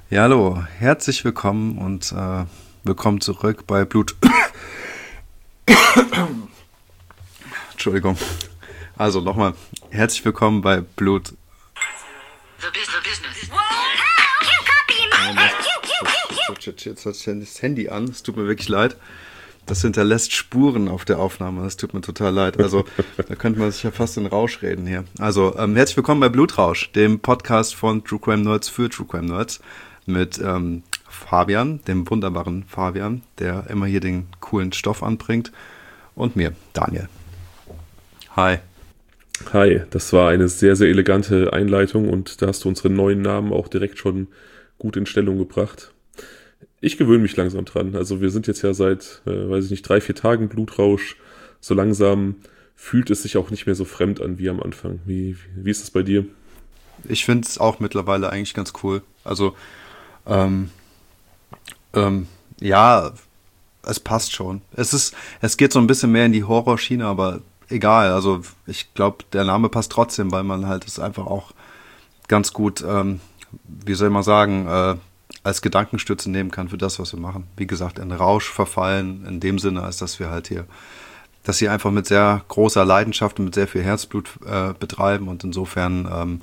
Ja, hallo, herzlich willkommen und willkommen zurück bei Blut. Entschuldigung. Also nochmal, herzlich willkommen bei Blut. The business. Jetzt hat sich das Handy an, es tut mir wirklich leid. Das hinterlässt Spuren auf der Aufnahme, das tut mir total leid. Also da könnte man sich ja fast in Rausch reden hier. Also herzlich willkommen bei Blutrausch, dem Podcast von True Crime Nerds für True Crime Nerds. Mit Fabian, dem wunderbaren Fabian, der immer hier den coolen Stoff anbringt. Und mir, Daniel. Hi. Hi, das war eine sehr, sehr elegante Einleitung und da hast du unseren neuen Namen auch direkt schon gut in Stellung gebracht. Ich gewöhne mich langsam dran. Also wir sind jetzt ja seit, 3-4 Tagen Blutrausch. So langsam fühlt es sich auch nicht mehr so fremd an wie am Anfang. Wie ist es bei dir? Ich finde es auch mittlerweile eigentlich ganz cool. Also ja, es passt schon. Es geht so ein bisschen mehr in die Horrorschiene, aber egal. Also ich glaube, der Name passt trotzdem, weil man halt es einfach auch ganz gut, wie soll man sagen, als Gedankenstütze nehmen kann für das, was wir machen. Wie gesagt, in Rausch verfallen, in dem Sinne, als dass wir halt das hier einfach mit sehr großer Leidenschaft und mit sehr viel Herzblut betreiben und insofern,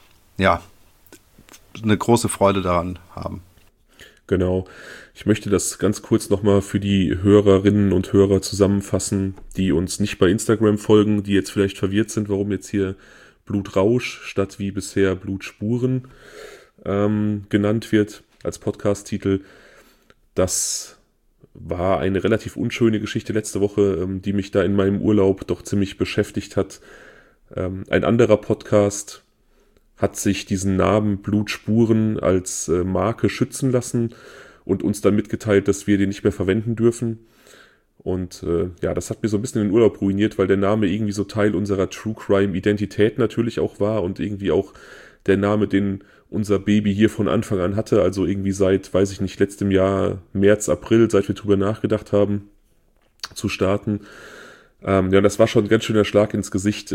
eine große Freude daran haben. Genau. Ich möchte das ganz kurz nochmal für die Hörerinnen und Hörer zusammenfassen, die uns nicht bei Instagram folgen, die jetzt vielleicht verwirrt sind, warum jetzt hier Blutrausch statt wie bisher Blutspuren genannt wird als Podcast-Titel. Das war eine relativ unschöne Geschichte letzte Woche, die mich da in meinem Urlaub doch ziemlich beschäftigt hat. Ein anderer Podcast hat sich diesen Namen Blutspuren als Marke schützen lassen und uns dann mitgeteilt, dass wir den nicht mehr verwenden dürfen. Und das hat mir so ein bisschen den Urlaub ruiniert, weil der Name irgendwie so Teil unserer True Crime Identität natürlich auch war und irgendwie auch der Name, den unser Baby hier von Anfang an hatte, also irgendwie seit, letztem Jahr März, April, seit wir drüber nachgedacht haben, zu starten. Das war schon ein ganz schöner Schlag ins Gesicht.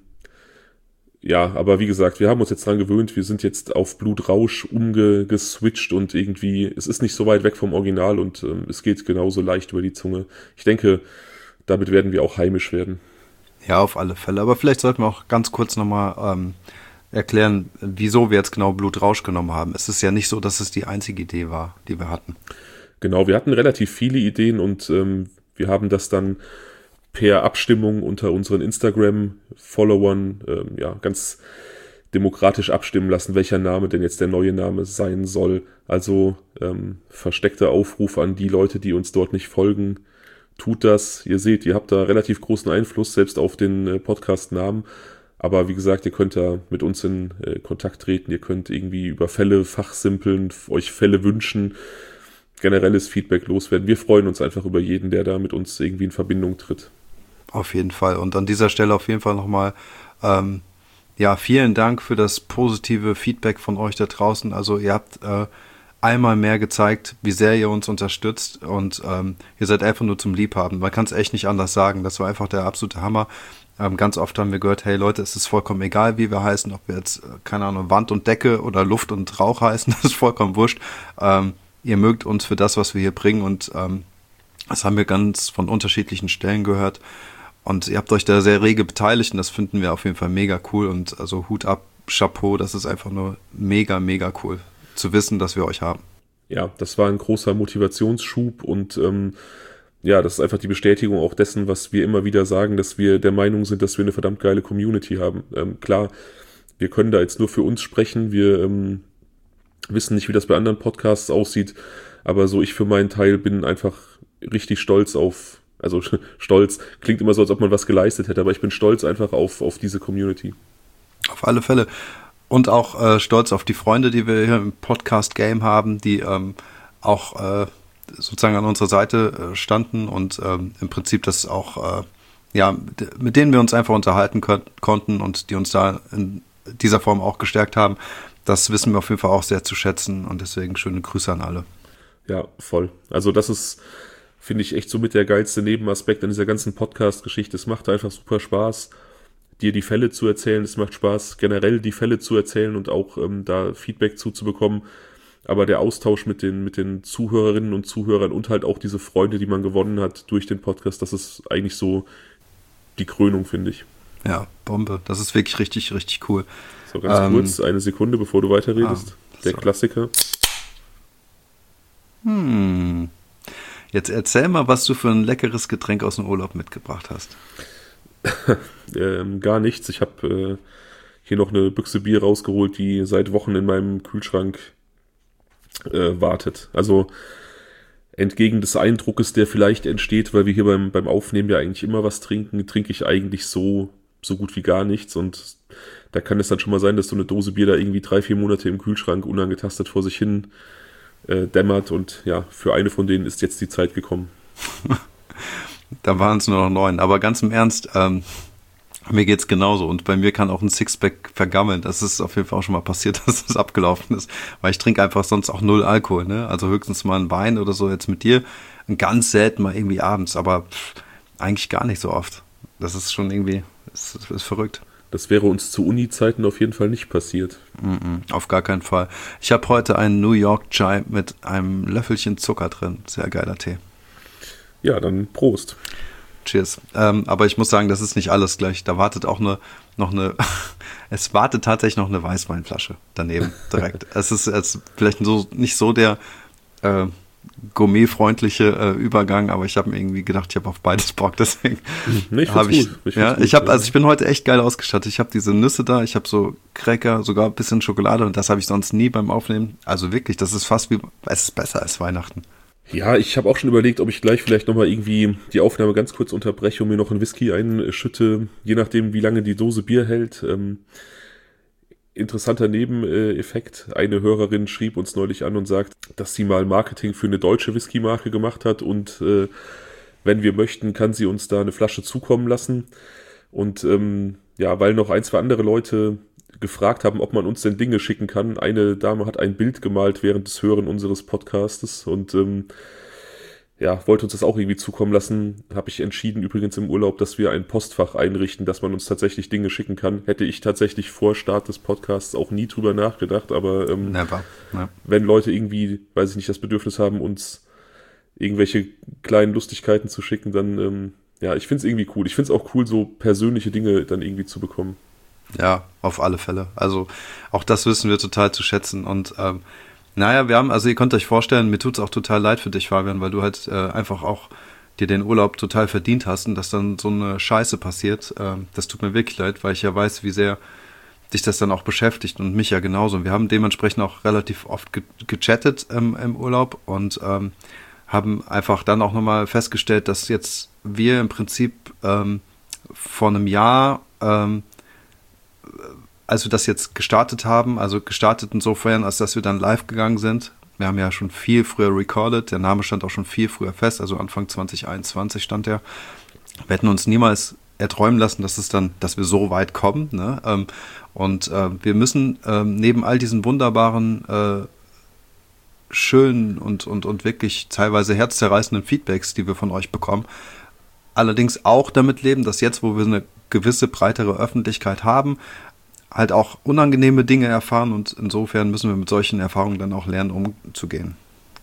Aber wie gesagt, wir haben uns jetzt dran gewöhnt, wir sind jetzt auf Blutrausch umgeswitcht und irgendwie, es ist nicht so weit weg vom Original und es geht genauso leicht über die Zunge. Ich denke, damit werden wir auch heimisch werden. Ja, auf alle Fälle. Aber vielleicht sollten wir auch ganz kurz nochmal erklären, wieso wir jetzt genau Blutrausch genommen haben. Es ist ja nicht so, dass es die einzige Idee war, die wir hatten. Genau, wir hatten relativ viele Ideen und wir haben das dann per Abstimmung unter unseren Instagram-Followern ganz demokratisch abstimmen lassen, welcher Name denn jetzt der neue Name sein soll. Also versteckter Aufruf an die Leute, die uns dort nicht folgen. Tut das. Ihr seht, ihr habt da relativ großen Einfluss, selbst auf den Podcast-Namen. Aber wie gesagt, ihr könnt da mit uns in Kontakt treten. Ihr könnt irgendwie über Fälle fachsimpeln, euch Fälle wünschen, generelles Feedback loswerden. Wir freuen uns einfach über jeden, der da mit uns irgendwie in Verbindung tritt. Auf jeden Fall. Und an dieser Stelle auf jeden Fall nochmal, vielen Dank für das positive Feedback von euch da draußen. Also ihr habt einmal mehr gezeigt, wie sehr ihr uns unterstützt und ihr seid einfach nur zum Liebhaben. Man kann es echt nicht anders sagen. Das war einfach der absolute Hammer. Ganz oft haben wir gehört, hey Leute, es ist vollkommen egal, wie wir heißen, ob wir jetzt, keine Ahnung, Wand und Decke oder Luft und Rauch heißen, das ist vollkommen wurscht. Ihr mögt uns für das, was wir hier bringen und das haben wir ganz von unterschiedlichen Stellen gehört und ihr habt euch da sehr rege beteiligt und das finden wir auf jeden Fall mega cool und also Hut ab, Chapeau, das ist einfach nur mega, mega cool zu wissen, dass wir euch haben. Ja, das war ein großer Motivationsschub und das ist einfach die Bestätigung auch dessen, was wir immer wieder sagen, dass wir der Meinung sind, dass wir eine verdammt geile Community haben. Klar, wir können da jetzt nur für uns sprechen, wir wissen nicht, wie das bei anderen Podcasts aussieht, aber so ich für meinen Teil bin einfach richtig stolz stolz klingt immer so, als ob man was geleistet hätte, aber ich bin stolz einfach auf diese Community. Auf alle Fälle. Und auch stolz auf die Freunde, die wir hier im Podcast-Game haben, die auch sozusagen an unserer Seite standen und im Prinzip das auch, mit denen wir uns einfach unterhalten konnten und die uns da in dieser Form auch gestärkt haben. Das wissen wir auf jeden Fall auch sehr zu schätzen und deswegen schöne Grüße an alle. Ja, voll. Also das ist, finde ich, echt so mit der geilste Nebenaspekt an dieser ganzen Podcast-Geschichte. Es macht einfach super Spaß, dir die Fälle zu erzählen. Es macht Spaß, generell die Fälle zu erzählen und auch da Feedback zuzubekommen. aber der Austausch mit den Zuhörerinnen und Zuhörern und halt auch diese Freunde, die man gewonnen hat durch den Podcast, das ist eigentlich so die Krönung, finde ich. Ja, Bombe. Das ist wirklich richtig, richtig cool. So, ganz kurz, eine Sekunde, bevor du weiterredest. Der Klassiker. Jetzt erzähl mal, was du für ein leckeres Getränk aus dem Urlaub mitgebracht hast. Gar nichts. Ich habe hier noch eine Büchse Bier rausgeholt, die seit Wochen in meinem Kühlschrank wartet. Also entgegen des Eindruckes, der vielleicht entsteht, weil wir hier beim Aufnehmen ja eigentlich immer was trinken, trinke ich eigentlich so gut wie gar nichts. Und da kann es dann schon mal sein, dass so eine Dose Bier da irgendwie 3-4 Monate im Kühlschrank unangetastet vor sich hin dämmert. Und ja, für eine von denen ist jetzt die Zeit gekommen. Da waren es nur noch 9. Aber ganz im Ernst, mir geht's genauso. Und bei mir kann auch ein Sixpack vergammeln. Das ist auf jeden Fall auch schon mal passiert, dass das abgelaufen ist. Weil ich trinke einfach sonst auch 0 Alkohol, ne? Also höchstens mal einen Wein oder so jetzt mit dir. Und ganz selten mal irgendwie abends. Aber eigentlich gar nicht so oft. Das ist schon irgendwie, ist verrückt. Das wäre uns zu Uni-Zeiten auf jeden Fall nicht passiert. Auf gar keinen Fall. Ich habe heute einen New York Chai mit einem Löffelchen Zucker drin. Sehr geiler Tee. Ja, dann Prost. Cheers. Aber ich muss sagen, das ist nicht alles gleich. Da wartet auch es wartet tatsächlich noch eine Weißweinflasche daneben direkt. Es ist vielleicht so nicht so der gourmetfreundliche Übergang, aber ich habe mir irgendwie gedacht, ich habe auf beides Bock, deswegen habe ich. Ich bin heute echt geil ausgestattet. Ich habe diese Nüsse da, ich habe so Cracker, sogar ein bisschen Schokolade und das habe ich sonst nie beim Aufnehmen. Also wirklich, das ist fast es ist besser als Weihnachten. Ja, ich habe auch schon überlegt, ob ich gleich vielleicht nochmal irgendwie die Aufnahme ganz kurz unterbreche und mir noch einen Whisky einschütte, je nachdem, wie lange die Dose Bier hält. Interessanter Nebeneffekt. Eine Hörerin schrieb uns neulich an und sagt, dass sie mal Marketing für eine deutsche Whisky-Marke gemacht hat und wenn wir möchten, kann sie uns da eine Flasche zukommen lassen. Und weil noch 1, 2 andere Leute gefragt haben, ob man uns denn Dinge schicken kann. Eine Dame hat ein Bild gemalt während des Hören unseres Podcastes und wollte uns das auch irgendwie zukommen lassen. Habe ich entschieden, übrigens im Urlaub, dass wir ein Postfach einrichten, dass man uns tatsächlich Dinge schicken kann. Hätte ich tatsächlich vor Start des Podcasts auch nie drüber nachgedacht, aber Never. Wenn Leute irgendwie, weiß ich nicht, das Bedürfnis haben, uns irgendwelche kleinen Lustigkeiten zu schicken, dann ich finde es irgendwie cool. Ich finde es auch cool, so persönliche Dinge dann irgendwie zu bekommen. Ja, auf alle Fälle. Also auch das wissen wir total zu schätzen. Und ihr könnt euch vorstellen, mir tut's auch total leid für dich, Fabian, weil du halt einfach auch dir den Urlaub total verdient hast und dass dann so eine Scheiße passiert. Das tut mir wirklich leid, weil ich ja weiß, wie sehr dich das dann auch beschäftigt und mich ja genauso. Und wir haben dementsprechend auch relativ oft gechattet im Urlaub und haben einfach dann auch nochmal festgestellt, dass jetzt wir im Prinzip vor einem Jahr als wir das jetzt gestartet haben, also gestartet insofern, als dass wir dann live gegangen sind. Wir haben ja schon viel früher recorded, der Name stand auch schon viel früher fest, also Anfang 2021 stand der. Wir hätten uns niemals erträumen lassen, dass wir so weit kommen, ne? Wir müssen neben all diesen wunderbaren, schönen und wirklich teilweise herzzerreißenden Feedbacks, die wir von euch bekommen, allerdings auch damit leben, dass jetzt, wo wir eine gewisse breitere Öffentlichkeit haben, halt auch unangenehme Dinge erfahren und insofern müssen wir mit solchen Erfahrungen dann auch lernen, umzugehen.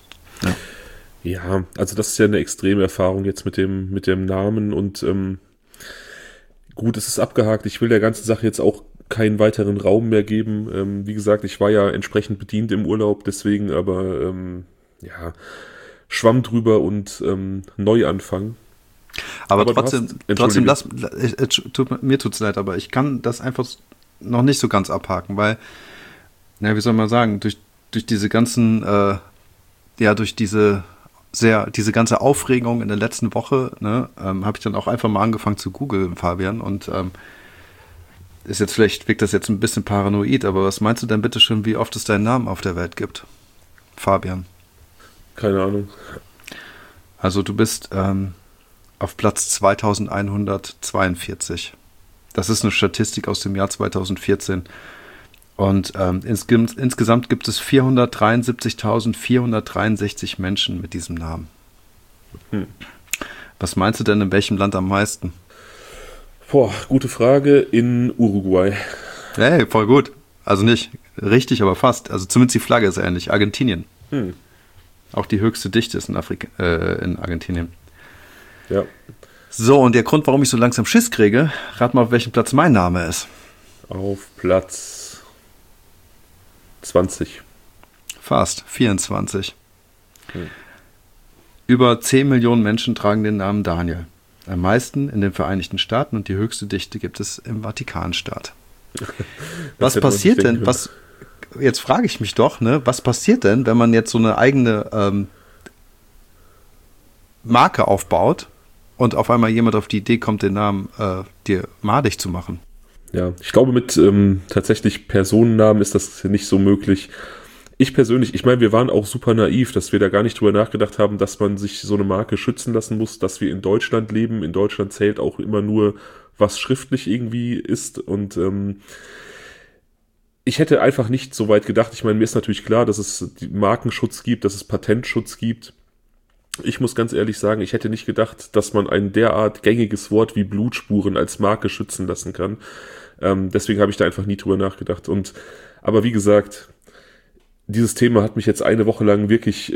Ja, also das ist ja eine extreme Erfahrung jetzt mit dem Namen und gut, es ist abgehakt. Ich will der ganzen Sache jetzt auch keinen weiteren Raum mehr geben. Wie gesagt, ich war ja entsprechend bedient im Urlaub, deswegen aber Schwamm drüber und Neuanfang. Aber trotzdem, mir tut's leid, aber ich kann das einfach noch nicht so ganz abhaken, weil, wie soll man sagen, durch diese ganzen, durch diese ganze Aufregung in der letzten Woche, ne, habe ich dann auch einfach mal angefangen zu googeln, Fabian, und wirkt das jetzt ein bisschen paranoid, aber was meinst du denn bitte schon, wie oft es deinen Namen auf der Welt gibt? Fabian. Keine Ahnung. Also du bist auf Platz 2142. Das ist eine Statistik aus dem Jahr 2014. Und insgesamt gibt es 473.463 Menschen mit diesem Namen. Was meinst du denn, in welchem Land am meisten? Boah, gute Frage. In Uruguay. Hey, voll gut. Also nicht richtig, aber fast. Also zumindest die Flagge ist ähnlich. Argentinien. Hm. Auch die höchste Dichte ist in Argentinien. Ja. So, und der Grund, warum ich so langsam Schiss kriege, rat mal, auf welchem Platz mein Name ist. Auf Platz 20. Fast, 24. Über 10 Millionen Menschen tragen den Namen Daniel. Am meisten in den Vereinigten Staaten und die höchste Dichte gibt es im Vatikanstaat. Was passiert denn, jetzt frage ich mich doch, ne, was passiert denn, wenn man jetzt so eine eigene Marke aufbaut und auf einmal jemand auf die Idee kommt, den Namen dir madig zu machen? Ja, ich glaube, mit tatsächlich Personennamen ist das nicht so möglich. Ich persönlich, ich meine, wir waren auch super naiv, dass wir da gar nicht drüber nachgedacht haben, dass man sich so eine Marke schützen lassen muss, dass wir in Deutschland leben. In Deutschland zählt auch immer nur, was schriftlich irgendwie ist. Und ich hätte einfach nicht so weit gedacht. Ich meine, mir ist natürlich klar, dass es Markenschutz gibt, dass es Patentschutz gibt. Ich muss ganz ehrlich sagen, ich hätte nicht gedacht, dass man ein derart gängiges Wort wie Blutspuren als Marke schützen lassen kann. Deswegen habe ich da einfach nie drüber nachgedacht. Aber wie gesagt, dieses Thema hat mich jetzt eine Woche lang wirklich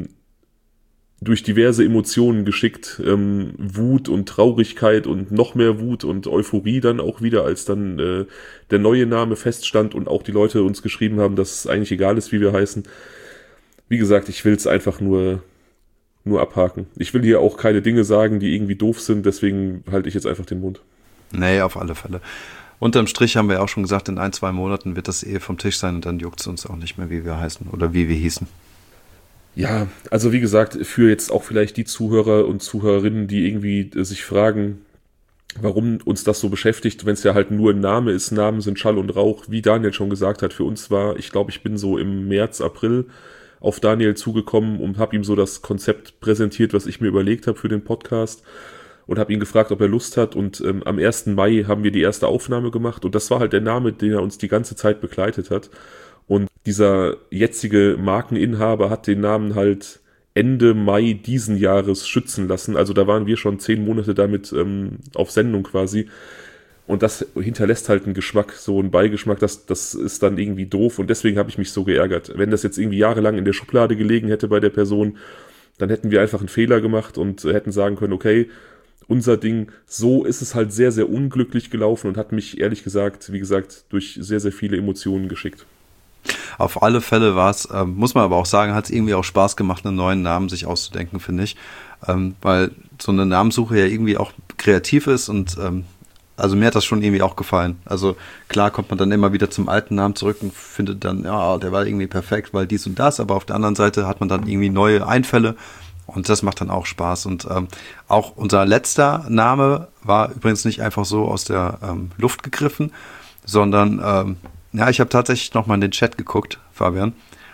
durch diverse Emotionen geschickt. Wut und Traurigkeit und noch mehr Wut und Euphorie dann auch wieder, als dann der neue Name feststand und auch die Leute uns geschrieben haben, dass es eigentlich egal ist, wie wir heißen. Wie gesagt, ich will es einfach nur abhaken. Ich will hier auch keine Dinge sagen, die irgendwie doof sind, deswegen halte ich jetzt einfach den Mund. Nee, auf alle Fälle. Unterm Strich haben wir auch schon gesagt, in 1-2 Monaten wird das vom Tisch sein und dann juckt es uns auch nicht mehr, wie wir heißen oder wie wir hießen. Ja, also wie gesagt, für jetzt auch vielleicht die Zuhörer und Zuhörerinnen, die irgendwie sich fragen, warum uns das so beschäftigt, wenn es ja halt nur ein Name ist, Namen sind Schall und Rauch, wie Daniel schon gesagt hat, für uns war, ich glaube, ich bin so im März, April auf Daniel zugekommen und habe ihm so das Konzept präsentiert, was ich mir überlegt habe für den Podcast und habe ihn gefragt, ob er Lust hat und am 1. Mai haben wir die erste Aufnahme gemacht und das war halt der Name, den er uns die ganze Zeit begleitet hat und dieser jetzige Markeninhaber hat den Namen halt Ende Mai diesen Jahres schützen lassen, also da waren wir schon 10 Monate damit auf Sendung quasi. Und das hinterlässt halt einen Geschmack, so einen Beigeschmack, das ist dann irgendwie doof und deswegen habe ich mich so geärgert. Wenn das jetzt irgendwie jahrelang in der Schublade gelegen hätte bei der Person, dann hätten wir einfach einen Fehler gemacht und hätten sagen können, okay, unser Ding, so ist es halt sehr, sehr unglücklich gelaufen und hat mich ehrlich gesagt, wie gesagt, durch sehr, sehr viele Emotionen geschickt. Auf alle Fälle war es, muss man aber auch sagen, hat es irgendwie auch Spaß gemacht, einen neuen Namen sich auszudenken, finde ich. Weil so eine Namensuche ja irgendwie auch kreativ ist und also mir hat das schon irgendwie auch gefallen. Also klar kommt man dann immer wieder zum alten Namen zurück und findet dann, ja, der war irgendwie perfekt, weil dies und das, aber auf der anderen Seite hat man dann irgendwie neue Einfälle und das macht dann auch Spaß. Und auch unser letzter Name war übrigens nicht einfach so aus der Luft gegriffen, sondern ja, ich habe tatsächlich nochmal in den Chat geguckt, Fabian,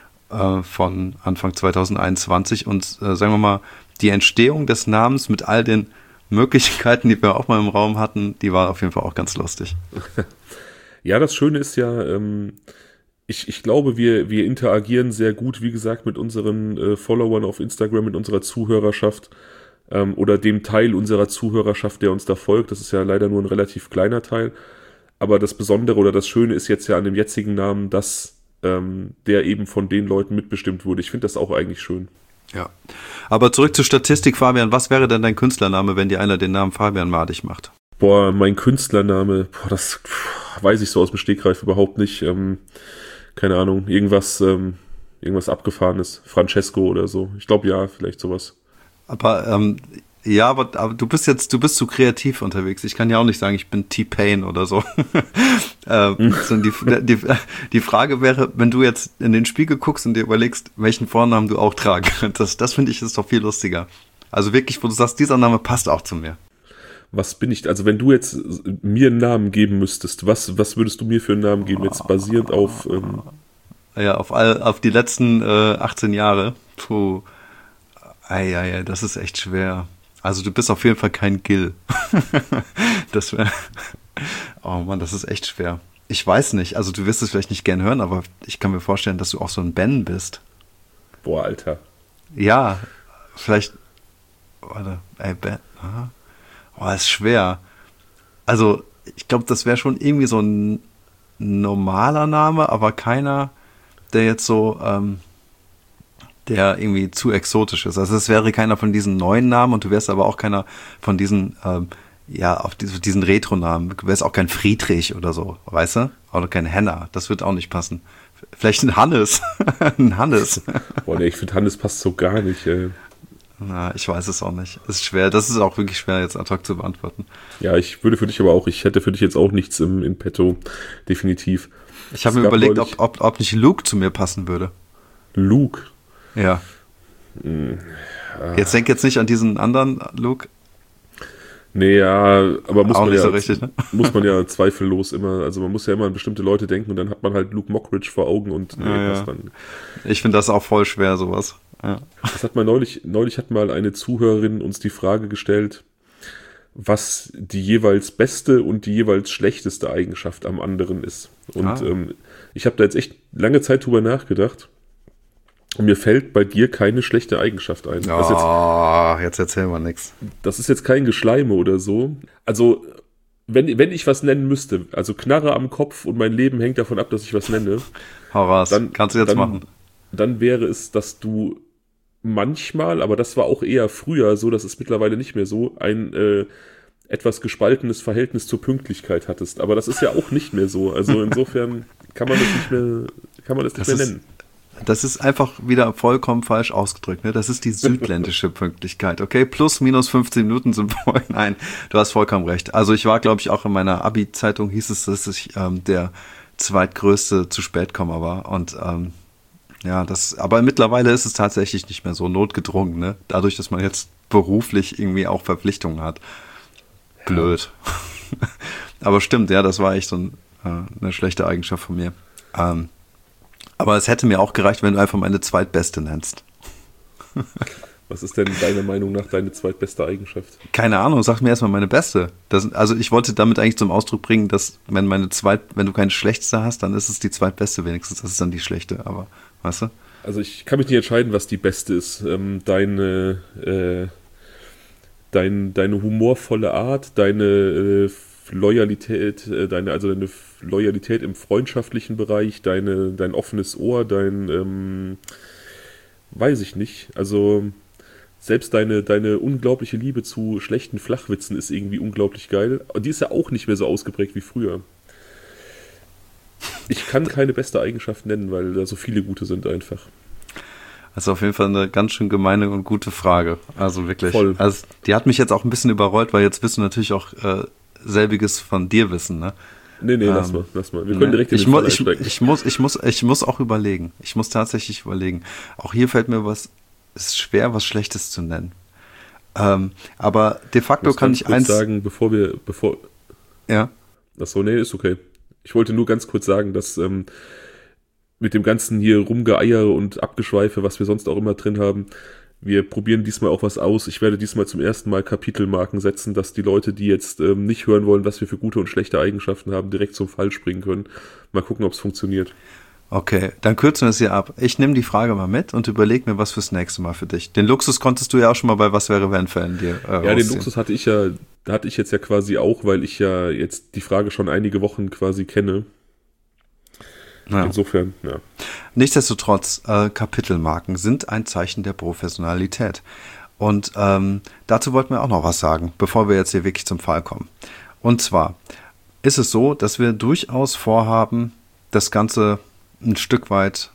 von Anfang 2021 und sagen wir mal, die Entstehung des Namens mit all den Möglichkeiten, die wir auch mal im Raum hatten, die war auf jeden Fall auch ganz lustig. Ja, das Schöne ist ja, ich glaube, wir interagieren sehr gut, wie gesagt, mit unseren Followern auf Instagram, mit unserer Zuhörerschaft oder dem Teil unserer Zuhörerschaft, der uns da folgt. Das ist ja leider nur ein relativ kleiner Teil. Aber das Besondere oder das Schöne ist jetzt ja an dem jetzigen Namen, dass der eben von den Leuten mitbestimmt wurde. Ich finde das auch eigentlich schön. Ja, aber zurück zur Statistik, Fabian. Was wäre denn dein Künstlername, wenn dir einer den Namen Fabian madig macht? Boah, mein Künstlername, das weiß ich so aus dem Stegreif überhaupt nicht. Keine Ahnung, irgendwas Abgefahrenes. Francesco oder so. Ich glaube ja, vielleicht sowas. Aber ja, aber du bist zu kreativ unterwegs. Ich kann ja auch nicht sagen, ich bin T-Pain oder so. Die Frage wäre, wenn du jetzt in den Spiegel guckst und dir überlegst, welchen Vornamen du auch tragen könntest, das finde ich ist doch viel lustiger. Also wirklich, wo du sagst, dieser Name passt auch zu mir. Was bin ich? Also wenn du jetzt mir einen Namen geben müsstest, was würdest du mir für einen Namen geben, jetzt basierend auf... Ja, auf die letzten 18 Jahre. Puh. Ei, das ist echt schwer. Also du bist auf jeden Fall kein Gil. Das wäre... Oh Mann, das ist echt schwer. Ich weiß nicht, also du wirst es vielleicht nicht gern hören, aber ich kann mir vorstellen, dass du auch so ein Ben bist. Boah, Alter. Ja, vielleicht... Warte, Ben... Oh, ist schwer. Also, ich glaube, das wäre schon irgendwie so ein normaler Name, aber keiner, der jetzt so, der irgendwie zu exotisch ist. Also es wäre keiner von diesen neuen Namen und du wärst aber auch keiner von diesen, auf diesen Retro-Namen. Du wärst auch kein Friedrich oder so, weißt du? Oder kein Henna. Das wird auch nicht passen. Vielleicht ein Hannes. Ein Hannes. Boah, nee, ich finde Hannes passt so gar nicht, ey. Na, ich weiß es auch nicht. Es ist schwer. Das ist auch wirklich schwer, jetzt ad hoc zu beantworten. Ja, ich hätte für dich jetzt auch nichts in petto. Definitiv. Ich habe mir überlegt, ob nicht Luke zu mir passen würde. Luke? Ja. Jetzt denk jetzt nicht an diesen anderen Luke. Nee, ja, aber muss man ja, so richtig, ne? muss man ja zweifellos immer, also man muss ja immer an bestimmte Leute denken und dann hat man halt Luke Mockridge vor Augen und passt dann. Ich finde das auch voll schwer, sowas. Ja. Das hat mal neulich hat mal eine Zuhörerin uns die Frage gestellt, was die jeweils beste und die jeweils schlechteste Eigenschaft am anderen ist. Und ich habe da jetzt echt lange Zeit drüber nachgedacht. Und mir fällt bei dir keine schlechte Eigenschaft ein. Jetzt erzählen wir nichts. Das ist jetzt kein Geschleime oder so. Also, wenn ich was nennen müsste, also Knarre am Kopf und mein Leben hängt davon ab, dass ich was nenne. Hau raus, dann kannst du jetzt machen. Dann wäre es, dass du manchmal, aber das war auch eher früher so, das ist mittlerweile nicht mehr so, ein etwas gespaltenes Verhältnis zur Pünktlichkeit hattest. Aber das ist ja auch nicht mehr so. Also insofern kann man das nicht mehr nennen. Das ist einfach wieder vollkommen falsch ausgedrückt. Ne? Das ist die südländische Pünktlichkeit, okay? Plus, minus 15 Minuten sind voll. Nein, du hast vollkommen recht. Also ich war, glaube ich, auch in meiner Abi-Zeitung hieß es, dass ich der zweitgrößte Zu-Spät-Kommer war. Und aber mittlerweile ist es tatsächlich nicht mehr so notgedrungen, ne? Dadurch, dass man jetzt beruflich irgendwie auch Verpflichtungen hat. Blöd. Ja. Aber stimmt, ja, das war echt so eine schlechte Eigenschaft von mir. Aber es hätte mir auch gereicht, wenn du einfach meine zweitbeste nennst. Was ist denn deiner Meinung nach deine zweitbeste Eigenschaft? Keine Ahnung, sag mir erstmal meine beste. Also ich wollte damit eigentlich zum Ausdruck bringen, dass wenn du keine schlechteste hast, dann ist es die zweitbeste wenigstens. Das ist dann die schlechte, aber weißt du? Also ich kann mich nicht entscheiden, was die beste ist. Deine humorvolle Art, deine Loyalität, deine Loyalität im freundschaftlichen Bereich, dein offenes Ohr, weiß ich nicht. Also selbst deine unglaubliche Liebe zu schlechten Flachwitzen ist irgendwie unglaublich geil. Aber die ist ja auch nicht mehr so ausgeprägt wie früher. Ich kann keine beste Eigenschaft nennen, weil da so viele gute sind einfach. Also auf jeden Fall eine ganz schön gemeine und gute Frage. Also wirklich. Voll. Also die hat mich jetzt auch ein bisschen überrollt, weil jetzt wirst du natürlich auch selbiges von dir wissen, ne? Nee, lass mal. Wir können direkt in den Fall einsteigen. Ich muss auch überlegen. Ich muss tatsächlich überlegen. Auch hier fällt mir ist schwer, was Schlechtes zu nennen. Aber de facto kann ich eins sagen, bevor ja. Achso, nee, ist okay. Ich wollte nur ganz kurz sagen, dass mit dem ganzen hier Rumgeeier und Abgeschweife, was wir sonst auch immer drin haben, wir probieren diesmal auch was aus. Ich werde diesmal zum ersten Mal Kapitelmarken setzen, dass die Leute, die jetzt nicht hören wollen, was wir für gute und schlechte Eigenschaften haben, direkt zum Fall springen können. Mal gucken, ob es funktioniert. Okay, dann kürzen wir es hier ab. Ich nehme die Frage mal mit und überlege mir was fürs nächste Mal für dich. Den Luxus konntest du ja auch schon mal bei Was wäre wenn Fällen dir ja, den Luxus hatte ich jetzt ja quasi auch, weil ich ja jetzt die Frage schon einige Wochen quasi kenne. Ja. Insofern, ja. Nichtsdestotrotz, Kapitelmarken sind ein Zeichen der Professionalität. Und dazu wollten wir auch noch was sagen, bevor wir jetzt hier wirklich zum Fall kommen. Und zwar ist es so, dass wir durchaus vorhaben, das Ganze ein Stück weit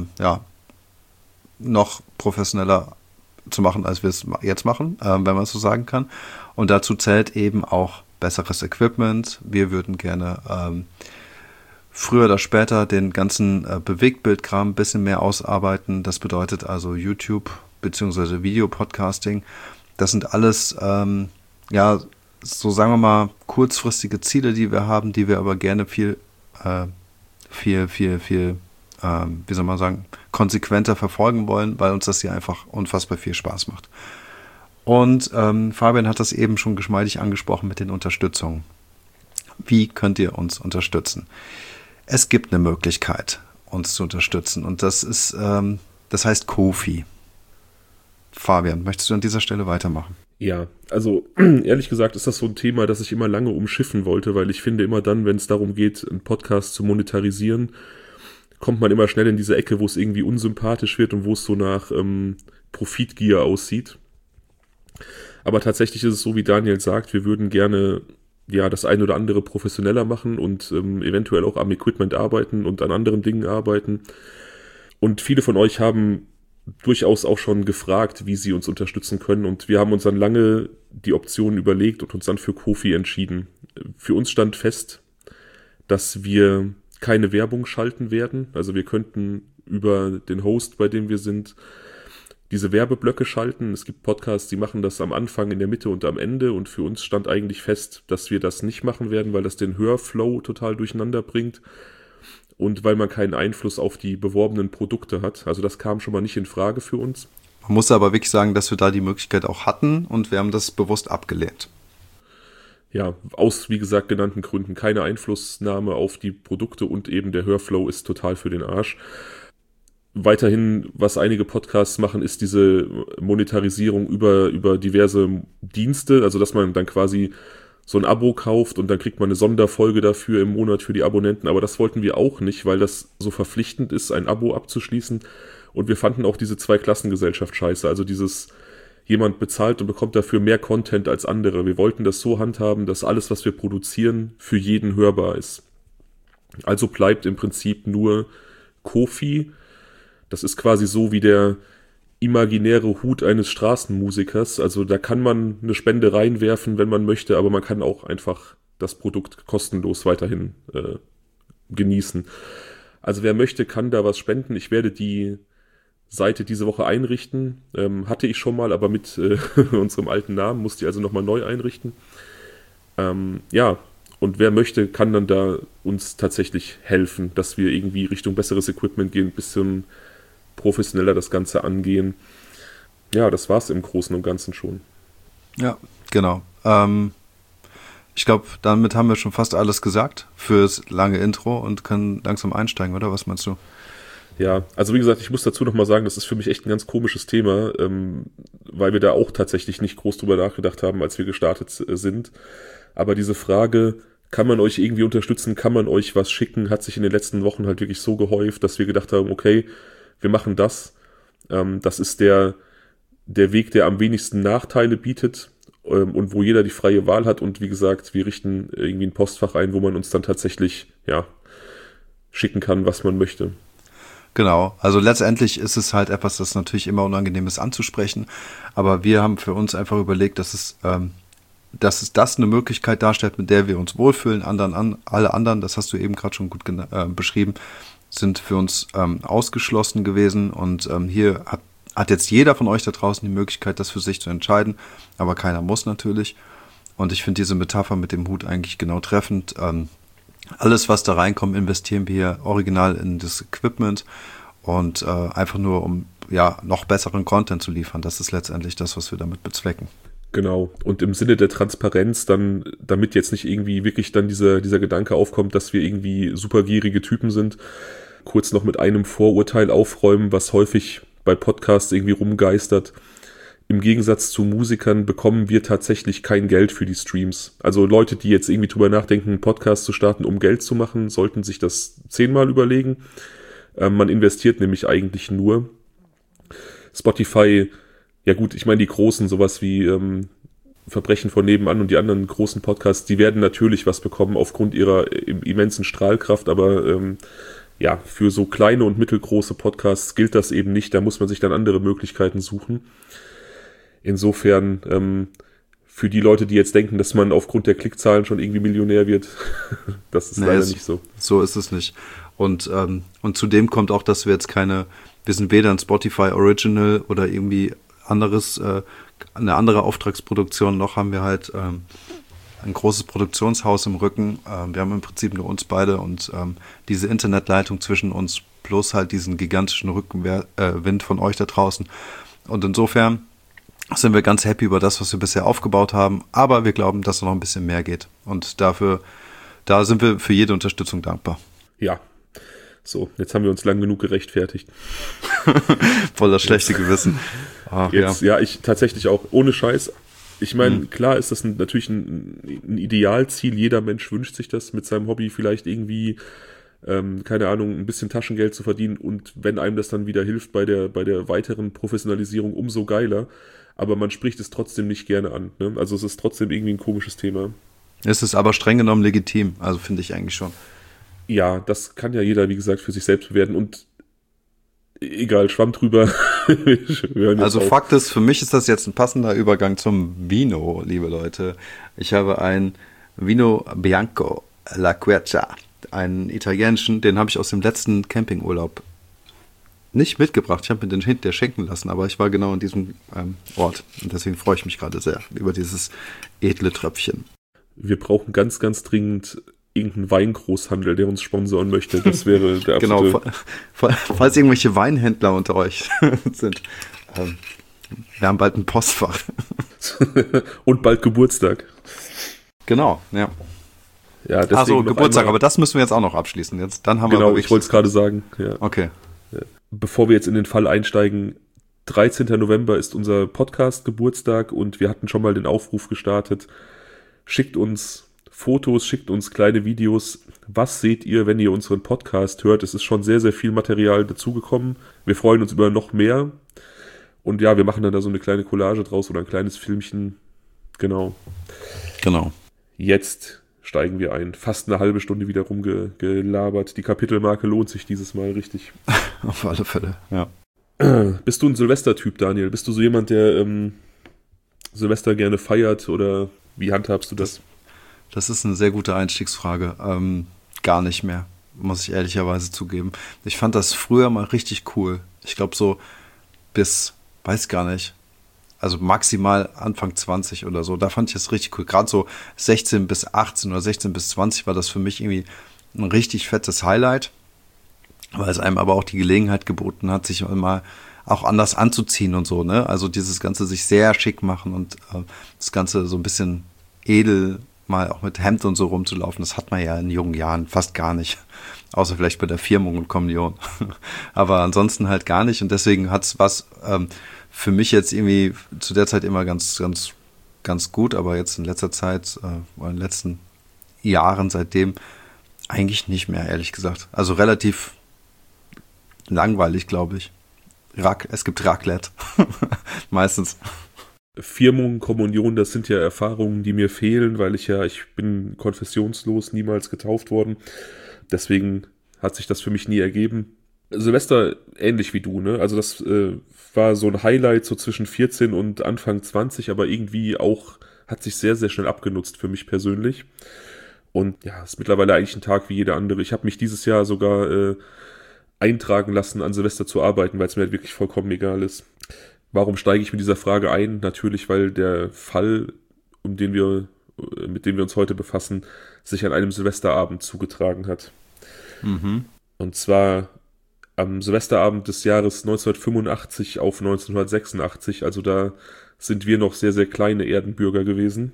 noch professioneller zu machen, als wir es jetzt machen, wenn man es so sagen kann. Und dazu zählt eben auch besseres Equipment. Wir würden gerne früher oder später den ganzen Bewegtbildkram ein bisschen mehr ausarbeiten. Das bedeutet also YouTube bzw. Videopodcasting. Das sind alles, so sagen wir mal, kurzfristige Ziele, die wir haben, die wir aber gerne viel, wie soll man sagen, konsequenter verfolgen wollen, weil uns das hier einfach unfassbar viel Spaß macht. Und Fabian hat das eben schon geschmeidig angesprochen mit den Unterstützungen. Wie könnt ihr uns unterstützen? Es gibt eine Möglichkeit, uns zu unterstützen und das ist, das heißt Ko-fi. Fabian, möchtest du an dieser Stelle weitermachen? Ja, also ehrlich gesagt ist das so ein Thema, das ich immer lange umschiffen wollte, weil ich finde immer dann, wenn es darum geht, einen Podcast zu monetarisieren, kommt man immer schnell in diese Ecke, wo es irgendwie unsympathisch wird und wo es so nach Profitgier aussieht. Aber tatsächlich ist es so, wie Daniel sagt, wir würden gerne ja das ein oder andere professioneller machen und eventuell auch am Equipment arbeiten und an anderen Dingen arbeiten. Und viele von euch haben durchaus auch schon gefragt, wie sie uns unterstützen können. Und wir haben uns dann lange die Optionen überlegt und uns dann für Ko-fi entschieden. Für uns stand fest, dass wir keine Werbung schalten werden. Also wir könnten über den Host, bei dem wir sind, diese Werbeblöcke schalten. Es gibt Podcasts, die machen das am Anfang, in der Mitte und am Ende. Und für uns stand eigentlich fest, dass wir das nicht machen werden, weil das den Hörflow total durcheinander bringt. Und weil man keinen Einfluss auf die beworbenen Produkte hat. Also das kam schon mal nicht in Frage für uns. Man muss aber wirklich sagen, dass wir da die Möglichkeit auch hatten und wir haben das bewusst abgelehnt. Ja, aus, wie gesagt, genannten Gründen keine Einflussnahme auf die Produkte und eben der Hörflow ist total für den Arsch. Weiterhin, was einige Podcasts machen, ist diese Monetarisierung über diverse Dienste, also dass man dann quasi so ein Abo kauft und dann kriegt man eine Sonderfolge dafür im Monat für die Abonnenten. Aber das wollten wir auch nicht, weil das so verpflichtend ist, ein Abo abzuschließen. Und wir fanden auch diese Zweiklassengesellschaft scheiße. Also dieses, jemand bezahlt und bekommt dafür mehr Content als andere. Wir wollten das so handhaben, dass alles, was wir produzieren, für jeden hörbar ist. Also bleibt im Prinzip nur Ko-fi. Das ist quasi so wie der imaginäre Hut eines Straßenmusikers. Also da kann man eine Spende reinwerfen, wenn man möchte, aber man kann auch einfach das Produkt kostenlos weiterhin genießen. Also wer möchte, kann da was spenden. Ich werde die Seite diese Woche einrichten. Hatte ich schon mal, aber mit unserem alten Namen, musste ich also nochmal neu einrichten. Ja, und wer möchte, kann dann da uns tatsächlich helfen, dass wir irgendwie Richtung besseres Equipment gehen, ein bisschen professioneller das Ganze angehen. Ja, das war's im Großen und Ganzen schon. Ja, genau. Ich glaube, damit haben wir schon fast alles gesagt fürs lange Intro und können langsam einsteigen, oder? Was meinst du? Ja, also wie gesagt, ich muss dazu nochmal sagen, das ist für mich echt ein ganz komisches Thema, weil wir da auch tatsächlich nicht groß drüber nachgedacht haben, als wir gestartet sind. Aber diese Frage, kann man euch irgendwie unterstützen, kann man euch was schicken, hat sich in den letzten Wochen halt wirklich so gehäuft, dass wir gedacht haben, okay, wir machen das. Das ist der Weg, der am wenigsten Nachteile bietet und wo jeder die freie Wahl hat. Und wie gesagt, wir richten irgendwie ein Postfach ein, wo man uns dann tatsächlich schicken kann, was man möchte. Genau, also letztendlich ist es halt etwas, das natürlich immer unangenehm ist anzusprechen, aber wir haben für uns einfach überlegt, dass es das eine Möglichkeit darstellt, mit der wir uns wohlfühlen. Alle anderen, das hast du eben gerade schon gut beschrieben, sind für uns ausgeschlossen gewesen und hier hat jetzt jeder von euch da draußen die Möglichkeit, das für sich zu entscheiden, aber keiner muss natürlich. Und ich finde diese Metapher mit dem Hut eigentlich genau treffend. Alles, was da reinkommt, investieren wir hier original in das Equipment und einfach nur, um noch besseren Content zu liefern. Das ist letztendlich das, was wir damit bezwecken. Genau. Und im Sinne der Transparenz dann, damit jetzt nicht irgendwie wirklich dann dieser Gedanke aufkommt, dass wir irgendwie supergierige Typen sind, kurz noch mit einem Vorurteil aufräumen, was häufig bei Podcasts irgendwie rumgeistert. Im Gegensatz zu Musikern bekommen wir tatsächlich kein Geld für die Streams. Also Leute, die jetzt irgendwie drüber nachdenken, einen Podcast zu starten, um Geld zu machen, sollten sich das 10-mal überlegen. Man investiert nämlich eigentlich nur. Spotify, ja gut, ich meine die großen, sowas wie Verbrechen von nebenan und die anderen großen Podcasts, die werden natürlich was bekommen aufgrund ihrer immensen Strahlkraft, aber für so kleine und mittelgroße Podcasts gilt das eben nicht. Da muss man sich dann andere Möglichkeiten suchen. Insofern, für die Leute, die jetzt denken, dass man aufgrund der Klickzahlen schon irgendwie Millionär wird, das ist leider nicht so. So ist es nicht. Und zudem kommt auch, dass wir sind weder ein Spotify Original oder irgendwie eine andere Auftragsproduktion, noch haben wir halt ein großes Produktionshaus im Rücken. Wir haben im Prinzip nur uns beide und diese Internetleitung zwischen uns plus halt diesen gigantischen Rückenwind von euch da draußen. Und insofern sind wir ganz happy über das, was wir bisher aufgebaut haben, aber wir glauben, dass noch ein bisschen mehr geht. Und da sind wir für jede Unterstützung dankbar. Ja, so, jetzt haben wir uns lang genug gerechtfertigt. Voll das schlechte Gewissen. Jetzt, ich tatsächlich auch, ohne Scheiß, Ich meine, klar ist das natürlich ein Idealziel. Jeder Mensch wünscht sich das, mit seinem Hobby vielleicht irgendwie, keine Ahnung, ein bisschen Taschengeld zu verdienen. Und wenn einem das dann wieder hilft bei der weiteren Professionalisierung, umso geiler. Aber man spricht es trotzdem nicht gerne an. Ne? Also es ist trotzdem irgendwie ein komisches Thema. Es ist aber streng genommen legitim. Also finde ich eigentlich schon. Ja, das kann ja jeder, wie gesagt, für sich selbst bewerten. Und egal, Schwamm drüber. Also Fakt ist, für mich ist das jetzt ein passender Übergang zum Vino, liebe Leute. Ich habe ein Vino Bianco La Quercia, einen italienischen, den habe ich aus dem letzten Campingurlaub nicht mitgebracht. Ich habe mir den hinterher schenken lassen, aber ich war genau in diesem Ort. Und deswegen freue ich mich gerade sehr über dieses edle Tröpfchen. Wir brauchen ganz, ganz dringend irgendeinen Weingroßhandel, der uns sponsoren möchte. Das wäre der absolute... Genau, falls irgendwelche Weinhändler unter euch sind. Wir haben bald ein Postfach. Und bald Geburtstag. Genau, ja. Ja, also Geburtstag, aber das müssen wir jetzt auch noch abschließen. Dann haben genau, wir ich wollte es gerade sagen. Ja. Okay. Ja. Bevor wir jetzt in den Fall einsteigen, 13. November ist unser Podcast-Geburtstag und wir hatten schon mal den Aufruf gestartet. Schickt uns Fotos, schickt uns kleine Videos. Was seht ihr, wenn ihr unseren Podcast hört? Es ist schon sehr, sehr viel Material dazugekommen. Wir freuen uns über noch mehr. Und ja, wir machen dann da so eine kleine Collage draus oder ein kleines Filmchen. Genau. Jetzt steigen wir ein. Fast eine halbe Stunde wieder rumgelabert. Die Kapitelmarke lohnt sich dieses Mal richtig. Auf alle Fälle, ja. Bist du ein Silvester-Typ, Daniel? Bist du so jemand, der Silvester gerne feiert oder wie handhabst du das? Das ist eine sehr gute Einstiegsfrage. Gar nicht mehr, muss ich ehrlicherweise zugeben. Ich fand das früher mal richtig cool. Ich glaube so bis, weiß gar nicht, also maximal Anfang 20 oder so. Da fand ich das richtig cool. Gerade so 16 bis 18 oder 16 bis 20 war das für mich irgendwie ein richtig fettes Highlight, weil es einem aber auch die Gelegenheit geboten hat, sich mal auch anders anzuziehen und so, ne? Also dieses Ganze sich sehr schick machen und das Ganze so ein bisschen edel, mal auch mit Hemd und so rumzulaufen, das hat man ja in jungen Jahren fast gar nicht. Außer vielleicht bei der Firmung und Kommunion. Aber ansonsten halt gar nicht. Und deswegen hat's was für mich jetzt irgendwie zu der Zeit immer ganz, ganz, ganz gut, aber jetzt in letzter Zeit, oder in den letzten Jahren seitdem eigentlich nicht mehr, ehrlich gesagt. Also relativ langweilig, glaube ich. Es gibt Raclette. Meistens. Firmung, Kommunion, das sind ja Erfahrungen, die mir fehlen, weil ich bin konfessionslos, niemals getauft worden. Deswegen hat sich das für mich nie ergeben. Silvester ähnlich wie du, ne? Also das war so ein Highlight so zwischen 14 und Anfang 20, aber irgendwie auch hat sich sehr, sehr schnell abgenutzt für mich persönlich. Und ja, ist mittlerweile eigentlich ein Tag wie jeder andere. Ich habe mich dieses Jahr sogar eintragen lassen, an Silvester zu arbeiten, weil es mir halt wirklich vollkommen egal ist. Warum steige ich mit dieser Frage ein? Natürlich, weil der Fall, mit dem wir uns heute befassen, sich an einem Silvesterabend zugetragen hat. Mhm. Und zwar am Silvesterabend des Jahres 1985 auf 1986. Also da sind wir noch sehr, sehr kleine Erdenbürger gewesen.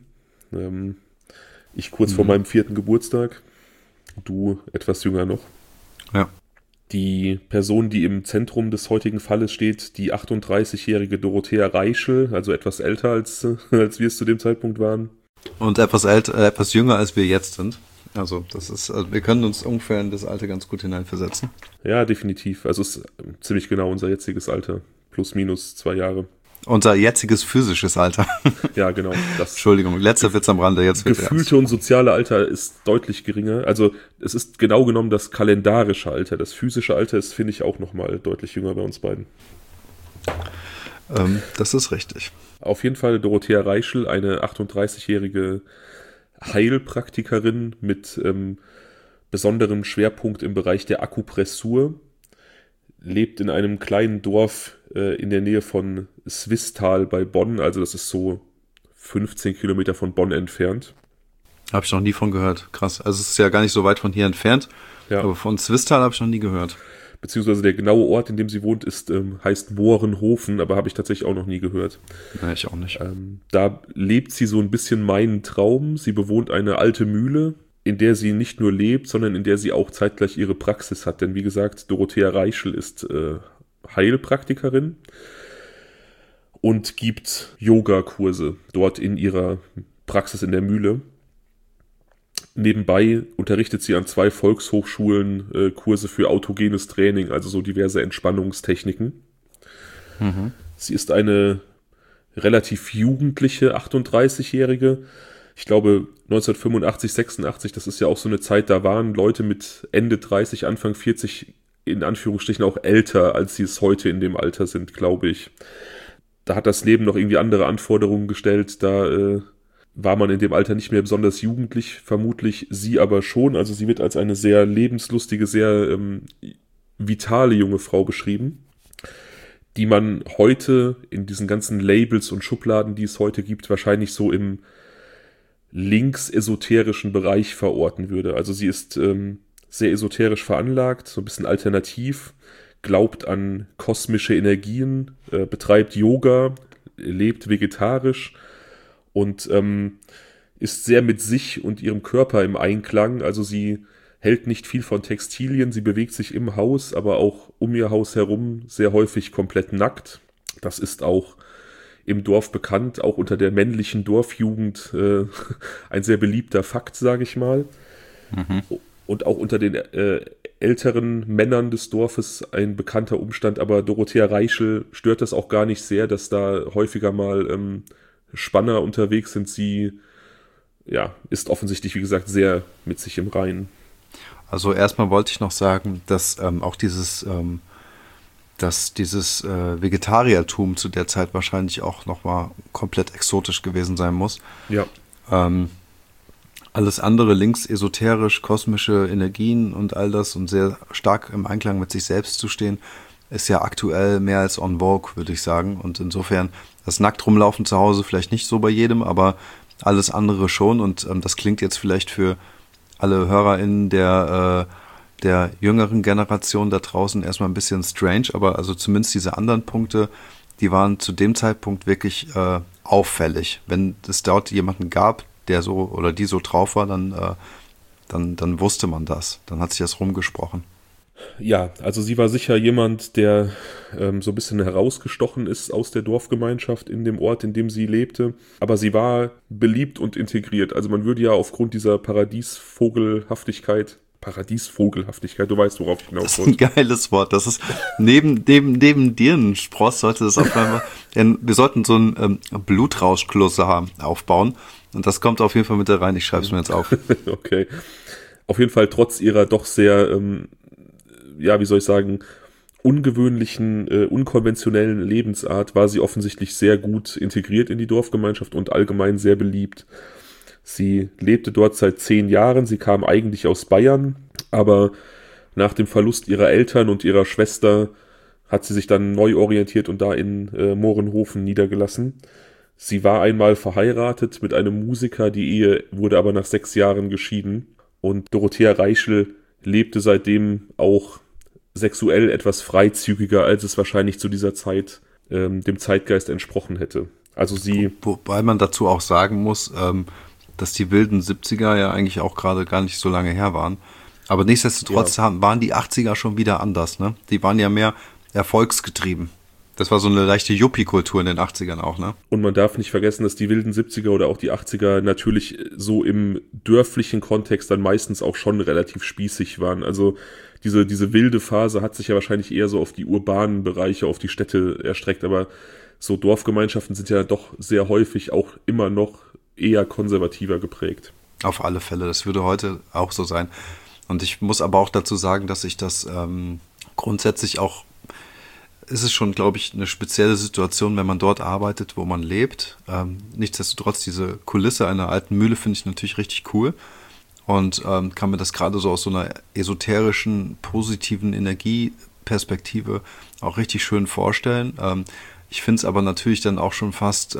Ich kurz vor meinem 4. Geburtstag. Du etwas jünger noch. Ja. Die Person, die im Zentrum des heutigen Falles steht, die 38-jährige Dorothea Reischl, also etwas älter als wir es zu dem Zeitpunkt waren. Und etwas jünger als wir jetzt sind. Also wir können uns ungefähr in das Alter ganz gut hineinversetzen. Ja, definitiv. Also es ist ziemlich genau unser jetziges Alter. Plus, minus 2 Jahre. Unser jetziges physisches Alter. Ja, genau. Entschuldigung, letzter Witz am Rande. Jetzt gefühlte und soziale Alter ist deutlich geringer. Also es ist genau genommen das kalendarische Alter. Das physische Alter ist, finde ich, auch nochmal deutlich jünger bei uns beiden. Das ist richtig. Auf jeden Fall Dorothea Reischl, eine 38-jährige Heilpraktikerin mit besonderem Schwerpunkt im Bereich der Akupressur. Lebt in einem kleinen Dorf in der Nähe von Swisttal bei Bonn, also das ist so 15 Kilometer von Bonn entfernt. Habe ich noch nie von gehört. Krass. Also es ist ja gar nicht so weit von hier entfernt, ja. Aber von Swisttal habe ich noch nie gehört. Beziehungsweise der genaue Ort, in dem sie wohnt, heißt Mohrenhofen, aber habe ich tatsächlich auch noch nie gehört. Nee, ich auch nicht. Da lebt sie so ein bisschen meinen Traum. Sie bewohnt eine alte Mühle, in der sie nicht nur lebt, sondern in der sie auch zeitgleich ihre Praxis hat. Denn wie gesagt, Dorothea Reischl ist Heilpraktikerin. und gibt Yogakurse dort in ihrer Praxis in der Mühle. Nebenbei unterrichtet sie an 2 Volkshochschulen Kurse für autogenes Training, also so diverse Entspannungstechniken. Sie ist eine relativ jugendliche 38-Jährige. Ich glaube 1985, 86, das ist ja auch so eine Zeit, da waren Leute mit Ende 30, Anfang 40 in Anführungsstrichen auch älter, als sie es heute in dem Alter sind, glaube ich. Da hat das Leben noch irgendwie andere Anforderungen gestellt, da war man in dem Alter nicht mehr besonders jugendlich, vermutlich sie aber schon. Also sie wird als eine sehr lebenslustige, sehr vitale junge Frau beschrieben, die man heute in diesen ganzen Labels und Schubladen, die es heute gibt, wahrscheinlich so im links-esoterischen Bereich verorten würde. Also sie ist sehr esoterisch veranlagt, so ein bisschen alternativ, glaubt an kosmische Energien, betreibt Yoga, lebt vegetarisch und ist sehr mit sich und ihrem Körper im Einklang. Also sie hält nicht viel von Textilien, sie bewegt sich im Haus, aber auch um ihr Haus herum sehr häufig komplett nackt. Das ist auch im Dorf bekannt, auch unter der männlichen Dorfjugend ein sehr beliebter Fakt, sage ich mal. Und auch unter den älteren Männern des Dorfes ein bekannter Umstand, aber Dorothea Reichel stört das auch gar nicht sehr, dass da häufiger mal Spanner unterwegs sind. Sie ist offensichtlich, wie gesagt, sehr mit sich im Reinen. Also erstmal wollte ich noch sagen, dass auch dieses Vegetariertum zu der Zeit wahrscheinlich auch nochmal komplett exotisch gewesen sein muss. Ja. Alles andere links esoterisch, kosmische Energien und all das und sehr stark im Einklang mit sich selbst zu stehen, ist ja aktuell mehr als en vogue, würde ich sagen. Und insofern, das nackt rumlaufen zu Hause vielleicht nicht so bei jedem, aber alles andere schon. Und das klingt jetzt vielleicht für alle HörerInnen der jüngeren Generation da draußen erstmal ein bisschen strange, aber also zumindest diese anderen Punkte, die waren zu dem Zeitpunkt wirklich auffällig. Wenn es dort jemanden gab, der so oder die so drauf war, dann wusste man das. Dann hat sich das rumgesprochen. Ja, also sie war sicher jemand, der so ein bisschen herausgestochen ist aus der Dorfgemeinschaft in dem Ort, in dem sie lebte. Aber sie war beliebt und integriert. Also man würde ja aufgrund dieser Paradiesvogelhaftigkeit, du weißt, worauf ich hinaus Das ist ein geiles Wort. Das ist neben Dirnenspross sollte das auf einmal. Wir sollten so ein Blutrauschkloster aufbauen. Und das kommt auf jeden Fall mit da rein. Ich schreibe es mir jetzt auf. Okay. Auf jeden Fall trotz ihrer doch sehr, wie soll ich sagen, ungewöhnlichen, unkonventionellen Lebensart war sie offensichtlich sehr gut integriert in die Dorfgemeinschaft und allgemein sehr beliebt. Sie lebte dort seit 10 Jahren, sie kam eigentlich aus Bayern, aber nach dem Verlust ihrer Eltern und ihrer Schwester hat sie sich dann neu orientiert und da in Mohrenhofen niedergelassen. Sie war einmal verheiratet mit einem Musiker, die Ehe wurde aber nach 6 Jahren geschieden und Dorothea Reichel lebte seitdem auch sexuell etwas freizügiger, als es wahrscheinlich zu dieser Zeit dem Zeitgeist entsprochen hätte. Also sie... Wobei man dazu auch sagen muss, dass die wilden 70er ja eigentlich auch gerade gar nicht so lange her waren. Aber nichtsdestotrotz waren die 80er schon wieder anders, ne? Die waren ja mehr erfolgsgetrieben. Das war so eine leichte Yuppie-Kultur in den 80ern auch, ne? Und man darf nicht vergessen, dass die wilden 70er oder auch die 80er natürlich so im dörflichen Kontext dann meistens auch schon relativ spießig waren. Also diese wilde Phase hat sich ja wahrscheinlich eher so auf die urbanen Bereiche, auf die Städte erstreckt, aber so Dorfgemeinschaften sind ja doch sehr häufig auch immer noch eher konservativer geprägt. Auf alle Fälle, das würde heute auch so sein. Und ich muss aber auch dazu sagen, dass ich das grundsätzlich auch, ist es schon, glaube ich, eine spezielle Situation, wenn man dort arbeitet, wo man lebt. Nichtsdestotrotz, diese Kulisse einer alten Mühle finde ich natürlich richtig cool und kann mir das gerade so aus so einer esoterischen, positiven Energieperspektive auch richtig schön vorstellen. Ich finde es aber natürlich dann auch schon fast,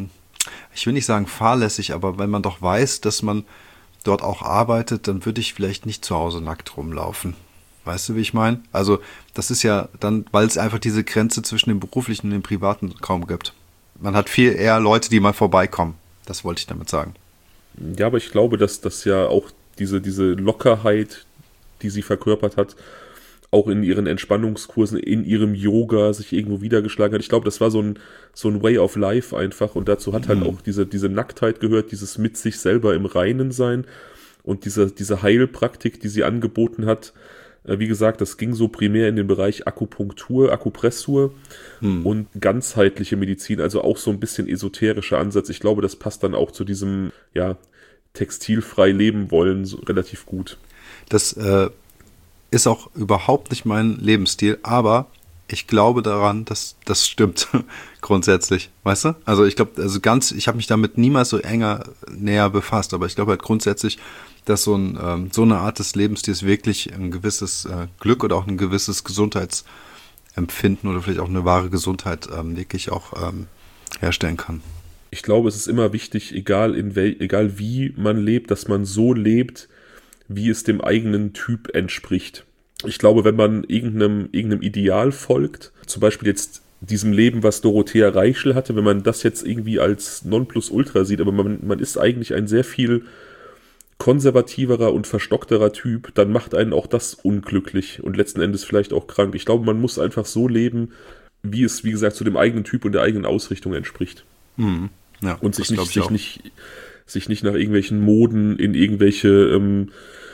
ich will nicht sagen fahrlässig, aber wenn man doch weiß, dass man dort auch arbeitet, dann würde ich vielleicht nicht zu Hause nackt rumlaufen. Weißt du, wie ich meine? Also das ist ja dann, weil es einfach diese Grenze zwischen dem beruflichen und dem privaten kaum gibt. Man hat viel eher Leute, die mal vorbeikommen. Das wollte ich damit sagen. Ja, aber ich glaube, dass das ja auch diese Lockerheit, die sie verkörpert hat, auch in ihren Entspannungskursen, in ihrem Yoga sich irgendwo wiedergeschlagen hat. Ich glaube, das war so ein Way of Life einfach und dazu hat halt auch diese Nacktheit gehört, dieses mit sich selber im Reinen sein und diese Heilpraktik, die sie angeboten hat. Wie gesagt, das ging so primär in den Bereich Akupunktur, Akupressur und ganzheitliche Medizin, also auch so ein bisschen esoterischer Ansatz. Ich glaube, das passt dann auch zu diesem, ja, textilfrei leben wollen so relativ gut. Das ist auch überhaupt nicht mein Lebensstil, aber ich glaube daran, dass das stimmt grundsätzlich, weißt du? Also ich glaube, ich habe mich damit niemals so näher befasst, aber ich glaube halt grundsätzlich, dass so eine Art des Lebensstils wirklich ein gewisses Glück oder auch ein gewisses Gesundheitsempfinden oder vielleicht auch eine wahre Gesundheit wirklich auch herstellen kann. Ich glaube, es ist immer wichtig, egal wie man lebt, dass man so lebt, wie es dem eigenen Typ entspricht. Ich glaube, wenn man irgendeinem Ideal folgt, zum Beispiel jetzt diesem Leben, was Dorothea Reichel hatte, wenn man das jetzt irgendwie als Nonplusultra sieht, aber man ist eigentlich ein sehr viel konservativerer und verstockterer Typ, dann macht einen auch das unglücklich und letzten Endes vielleicht auch krank. Ich glaube, man muss einfach so leben, wie es, wie gesagt, zu dem eigenen Typ und der eigenen Ausrichtung entspricht. Mhm. Ja, und sich nicht nach irgendwelchen Moden in irgendwelche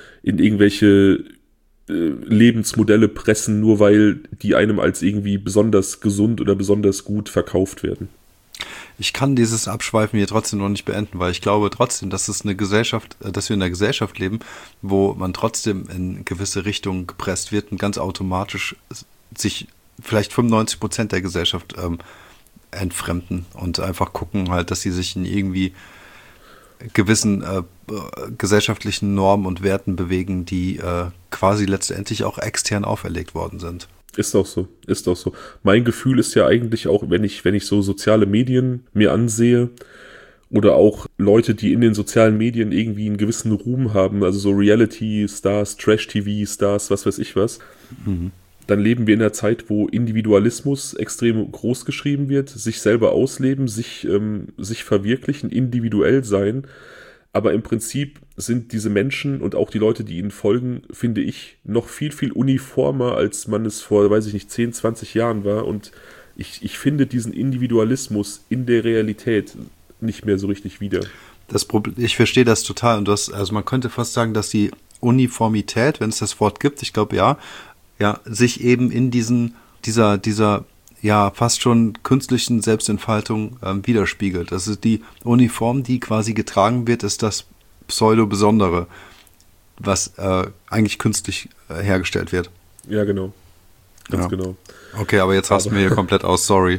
Lebensmodelle pressen, nur weil die einem als irgendwie besonders gesund oder besonders gut verkauft werden. Ich kann dieses Abschweifen hier trotzdem noch nicht beenden, weil ich glaube trotzdem, dass wir in einer Gesellschaft leben, wo man trotzdem in gewisse Richtungen gepresst wird und ganz automatisch sich vielleicht 95% der Gesellschaft entfremden und einfach gucken halt, dass sie sich in irgendwie gewissen gesellschaftlichen Normen und Werten bewegen, die quasi letztendlich auch extern auferlegt worden sind. Ist auch so. Mein Gefühl ist ja eigentlich auch, wenn ich so soziale Medien mir ansehe oder auch Leute, die in den sozialen Medien irgendwie einen gewissen Ruhm haben, also so Reality-Stars, Trash-TV-Stars, was weiß ich was, dann leben wir in einer Zeit, wo Individualismus extrem groß geschrieben wird, sich selber ausleben, sich verwirklichen, individuell sein. Aber im Prinzip sind diese Menschen und auch die Leute, die ihnen folgen, finde ich, noch viel, viel uniformer, als man es vor, 10, 20 Jahren war. Und ich finde diesen Individualismus in der Realität nicht mehr so richtig wieder. Ich verstehe das total. Und also man könnte fast sagen, dass die Uniformität, wenn es das Wort gibt, ich glaube ja, sich eben in dieser ja fast schon künstlichen Selbstentfaltung widerspiegelt. Das ist die Uniform, die quasi getragen wird, ist das Pseudo-Besondere, was eigentlich künstlich hergestellt wird. Ja, genau. Ganz genau. Okay, aber jetzt rasten wir hier komplett aus, sorry.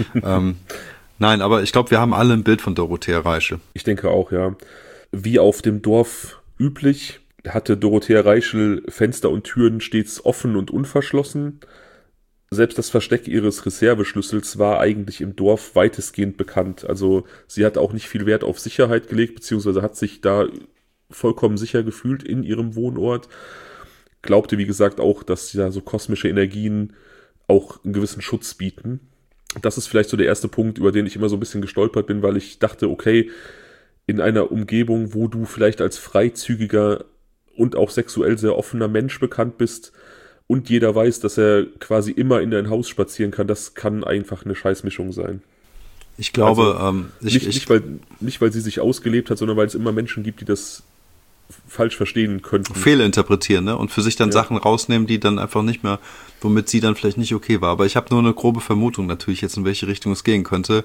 Nein, aber ich glaube, wir haben alle ein Bild von Dorothea Reichel. Ich denke auch, ja. Wie auf dem Dorf üblich, hatte Dorothea Reichel Fenster und Türen stets offen und unverschlossen. Selbst das Versteck ihres Reserveschlüssels war eigentlich im Dorf weitestgehend bekannt. Also sie hat auch nicht viel Wert auf Sicherheit gelegt, beziehungsweise hat sich da vollkommen sicher gefühlt in ihrem Wohnort. Glaubte, wie gesagt, auch, dass ja so kosmische Energien auch einen gewissen Schutz bieten. Das ist vielleicht so der erste Punkt, über den ich immer so ein bisschen gestolpert bin, weil ich dachte, okay, in einer Umgebung, wo du vielleicht als freizügiger und auch sexuell sehr offener Mensch bekannt bist und jeder weiß, dass er quasi immer in dein Haus spazieren kann, das kann einfach eine Scheißmischung sein. Ich glaube, also, nicht, weil sie sich ausgelebt hat, sondern weil es immer Menschen gibt, die das falsch verstehen könnten. Fehlinterpretieren, ne? Und für sich dann Sachen rausnehmen, die dann einfach nicht mehr, womit sie dann vielleicht nicht okay war. Aber ich habe nur eine grobe Vermutung natürlich jetzt, in welche Richtung es gehen könnte.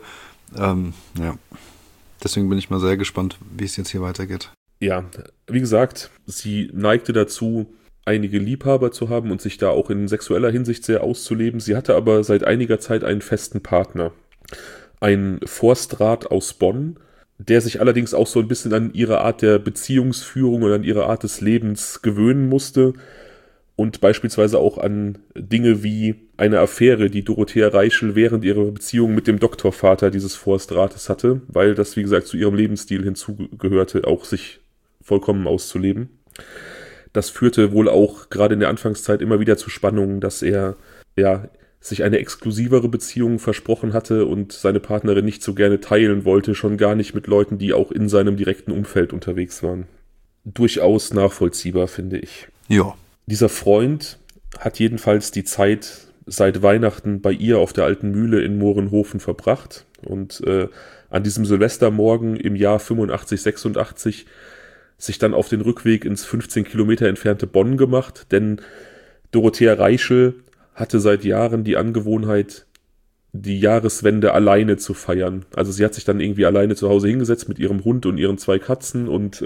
Deswegen bin ich mal sehr gespannt, wie es jetzt hier weitergeht. Ja, wie gesagt, sie neigte dazu, einige Liebhaber zu haben und sich da auch in sexueller Hinsicht sehr auszuleben. Sie hatte aber seit einiger Zeit einen festen Partner. Ein Forstrat aus Bonn, der sich allerdings auch so ein bisschen an ihre Art der Beziehungsführung und an ihre Art des Lebens gewöhnen musste und beispielsweise auch an Dinge wie eine Affäre, die Dorothea Reichel während ihrer Beziehung mit dem Doktorvater dieses Forstrates hatte, weil das, wie gesagt, zu ihrem Lebensstil hinzugehörte, auch sich vollkommen auszuleben. Das führte wohl auch gerade in der Anfangszeit immer wieder zu Spannungen, dass er sich eine exklusivere Beziehung versprochen hatte und seine Partnerin nicht so gerne teilen wollte, schon gar nicht mit Leuten, die auch in seinem direkten Umfeld unterwegs waren. Durchaus nachvollziehbar, finde ich. Ja. Dieser Freund hat jedenfalls die Zeit seit Weihnachten bei ihr auf der alten Mühle in Mohrenhofen verbracht und an diesem Silvestermorgen im Jahr 85, 86 sich dann auf den Rückweg ins 15 Kilometer entfernte Bonn gemacht, denn Dorothea Reischl hatte seit Jahren die Angewohnheit, die Jahreswende alleine zu feiern. Also sie hat sich dann irgendwie alleine zu Hause hingesetzt mit ihrem Hund und ihren 2 Katzen und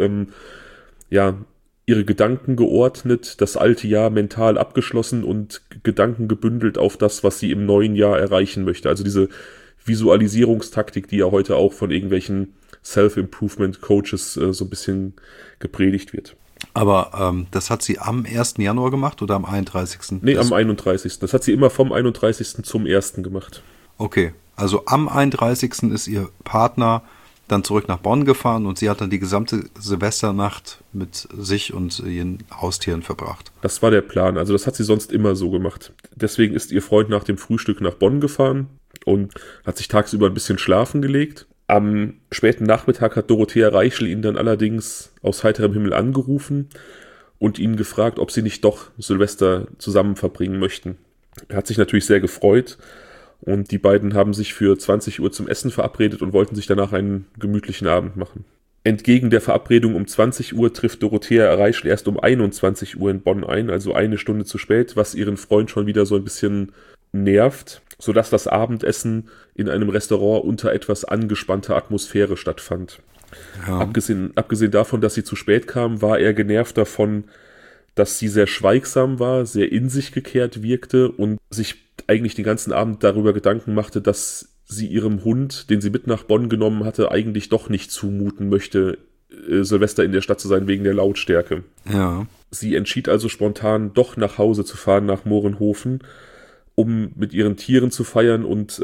ihre Gedanken geordnet, das alte Jahr mental abgeschlossen und Gedanken gebündelt auf das, was sie im neuen Jahr erreichen möchte. Also diese Visualisierungstaktik, die ja heute auch von irgendwelchen Self-Improvement-Coaches so ein bisschen gepredigt wird. Aber das hat sie am 1. Januar gemacht oder am 31.? Nee, am 31. Das hat sie immer vom 31. zum 1. gemacht. Okay, also am 31. ist ihr Partner dann zurück nach Bonn gefahren und sie hat dann die gesamte Silvesternacht mit sich und ihren Haustieren verbracht. Das war der Plan, also das hat sie sonst immer so gemacht. Deswegen ist ihr Freund nach dem Frühstück nach Bonn gefahren und hat sich tagsüber ein bisschen schlafen gelegt. Am späten Nachmittag hat Dorothea Reischl ihn dann allerdings aus heiterem Himmel angerufen und ihn gefragt, ob sie nicht doch Silvester zusammen verbringen möchten. Er hat sich natürlich sehr gefreut und die beiden haben sich für 20 Uhr zum Essen verabredet und wollten sich danach einen gemütlichen Abend machen. Entgegen der Verabredung um 20 Uhr trifft Dorothea Reischl erst um 21 Uhr in Bonn ein, also eine Stunde zu spät, was ihren Freund schon wieder so ein bisschen nervt, sodass das Abendessen in einem Restaurant unter etwas angespannter Atmosphäre stattfand. Ja. Abgesehen davon, dass sie zu spät kam, war er genervt davon, dass sie sehr schweigsam war, sehr in sich gekehrt wirkte und sich eigentlich den ganzen Abend darüber Gedanken machte, dass sie ihrem Hund, den sie mit nach Bonn genommen hatte, eigentlich doch nicht zumuten möchte, Silvester in der Stadt zu sein wegen der Lautstärke. Ja. Sie entschied also spontan, doch nach Hause zu fahren, nach Mohrenhofen, um mit ihren Tieren zu feiern und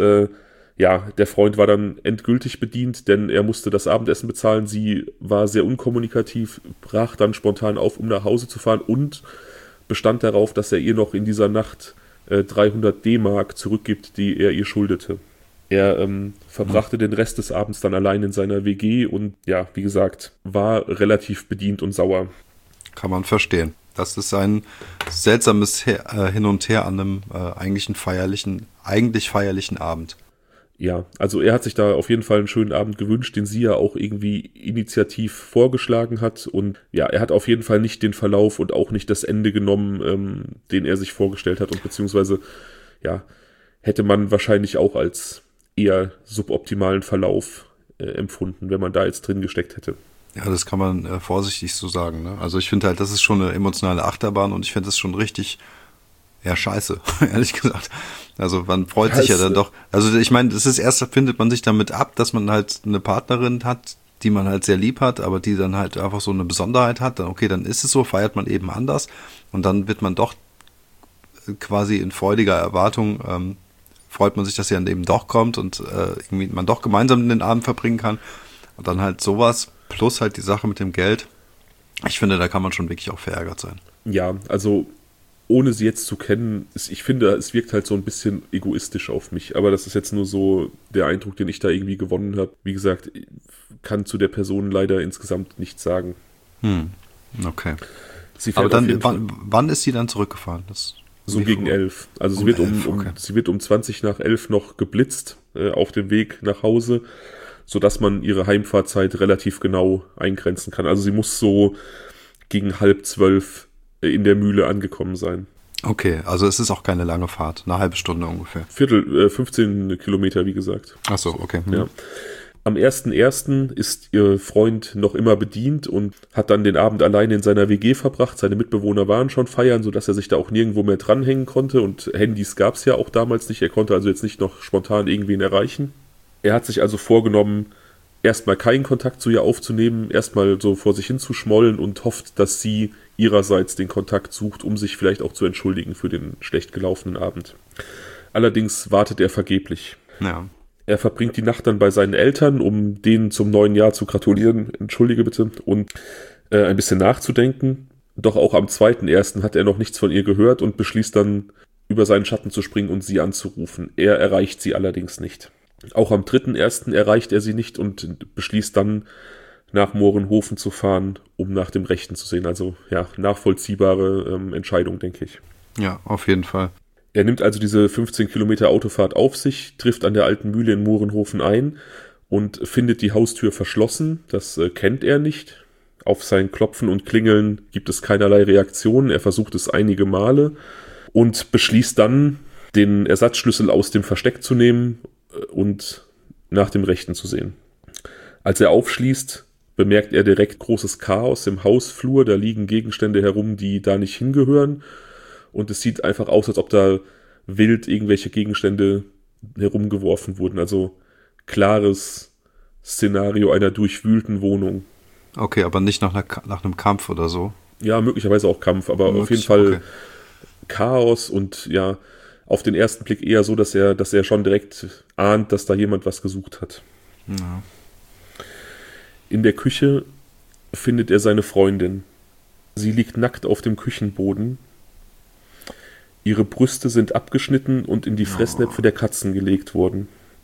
der Freund war dann endgültig bedient, denn er musste das Abendessen bezahlen. Sie war sehr unkommunikativ, brach dann spontan auf, um nach Hause zu fahren und bestand darauf, dass er ihr noch in dieser Nacht 300 D-Mark zurückgibt, die er ihr schuldete. Er verbrachte den Rest des Abends dann allein in seiner WG und ja, wie gesagt, war relativ bedient und sauer. Kann man verstehen. Das ist ein seltsames Hin und Her an einem eigentlich feierlichen Abend. Ja, also er hat sich da auf jeden Fall einen schönen Abend gewünscht, den sie ja auch irgendwie initiativ vorgeschlagen hat. Und ja, er hat auf jeden Fall nicht den Verlauf und auch nicht das Ende genommen, den er sich vorgestellt hat. Und beziehungsweise, ja, hätte man wahrscheinlich auch als eher suboptimalen Verlauf empfunden, wenn man da jetzt drin gesteckt hätte. Ja, das kann man vorsichtig so sagen. Ne? Also ich finde halt, das ist schon eine emotionale Achterbahn und ich finde das schon richtig, ja, scheiße, ehrlich gesagt. Also man freut sich ja dann doch. Also ich meine, das ist erst, findet man sich damit ab, dass man halt eine Partnerin hat, die man halt sehr lieb hat, aber die dann halt einfach so eine Besonderheit hat. Dann, okay, dann ist es so, feiert man eben anders und dann wird man doch quasi in freudiger Erwartung, freut man sich, dass sie dann eben doch kommt und irgendwie man doch gemeinsam den Abend verbringen kann. Und dann halt sowas, plus halt die Sache mit dem Geld. Ich finde, da kann man schon wirklich auch verärgert sein. Ja, also ohne sie jetzt zu kennen, ich finde, es wirkt halt so ein bisschen egoistisch auf mich. Aber das ist jetzt nur so der Eindruck, den ich da irgendwie gewonnen habe. Wie gesagt, kann zu der Person leider insgesamt nichts sagen. Okay. Aber dann, wann ist sie dann zurückgefahren? So gegen 11. Also sie wird um 20 nach 11 noch geblitzt auf dem Weg nach Hause, sodass man ihre Heimfahrzeit relativ genau eingrenzen kann. Also sie muss so gegen 11:30 in der Mühle angekommen sein. Okay, also es ist auch keine lange Fahrt, eine halbe Stunde ungefähr. 15 Kilometer, wie gesagt. Ach so, okay. Ja. Am 1.1. ist ihr Freund noch immer bedient und hat dann den Abend alleine in seiner WG verbracht. Seine Mitbewohner waren schon feiern, sodass er sich da auch nirgendwo mehr dranhängen konnte. Und Handys gab es ja auch damals nicht. Er konnte also jetzt nicht noch spontan irgendwen erreichen. Er hat sich also vorgenommen, erstmal keinen Kontakt zu ihr aufzunehmen, erstmal so vor sich hin zu schmollen und hofft, dass sie ihrerseits den Kontakt sucht, um sich vielleicht auch zu entschuldigen für den schlecht gelaufenen Abend. Allerdings wartet er vergeblich. Ja. Er verbringt die Nacht dann bei seinen Eltern, um denen zum neuen Jahr zu gratulieren, entschuldige bitte, und ein bisschen nachzudenken. Doch auch am 2.1. hat er noch nichts von ihr gehört und beschließt dann, über seinen Schatten zu springen und sie anzurufen. Er erreicht sie allerdings nicht. Auch am 3.1. erreicht er sie nicht und beschließt dann, nach Mohrenhofen zu fahren, um nach dem Rechten zu sehen. Also ja, nachvollziehbare Entscheidung, denke ich. Ja, auf jeden Fall. Er nimmt also diese 15 Kilometer Autofahrt auf sich, trifft an der alten Mühle in Mohrenhofen ein und findet die Haustür verschlossen. Das kennt er nicht. Auf sein Klopfen und Klingeln gibt es keinerlei Reaktion. Er versucht es einige Male und beschließt dann, den Ersatzschlüssel aus dem Versteck zu nehmen und nach dem Rechten zu sehen. Als er aufschließt, bemerkt er direkt großes Chaos im Hausflur. Da liegen Gegenstände herum, die da nicht hingehören. Und es sieht einfach aus, als ob da wild irgendwelche Gegenstände herumgeworfen wurden. Also klares Szenario einer durchwühlten Wohnung. Okay, aber nicht nach einem Kampf oder so. Ja, möglicherweise auch Kampf, aber auf jeden Fall Chaos und ja, auf den ersten Blick eher so, dass er schon direkt ahnt, dass da jemand was gesucht hat. Ja. In der Küche findet er seine Freundin. Sie liegt nackt auf dem Küchenboden. Ihre Brüste sind abgeschnitten und in die Fressnäpfe der Katzen gelegt worden.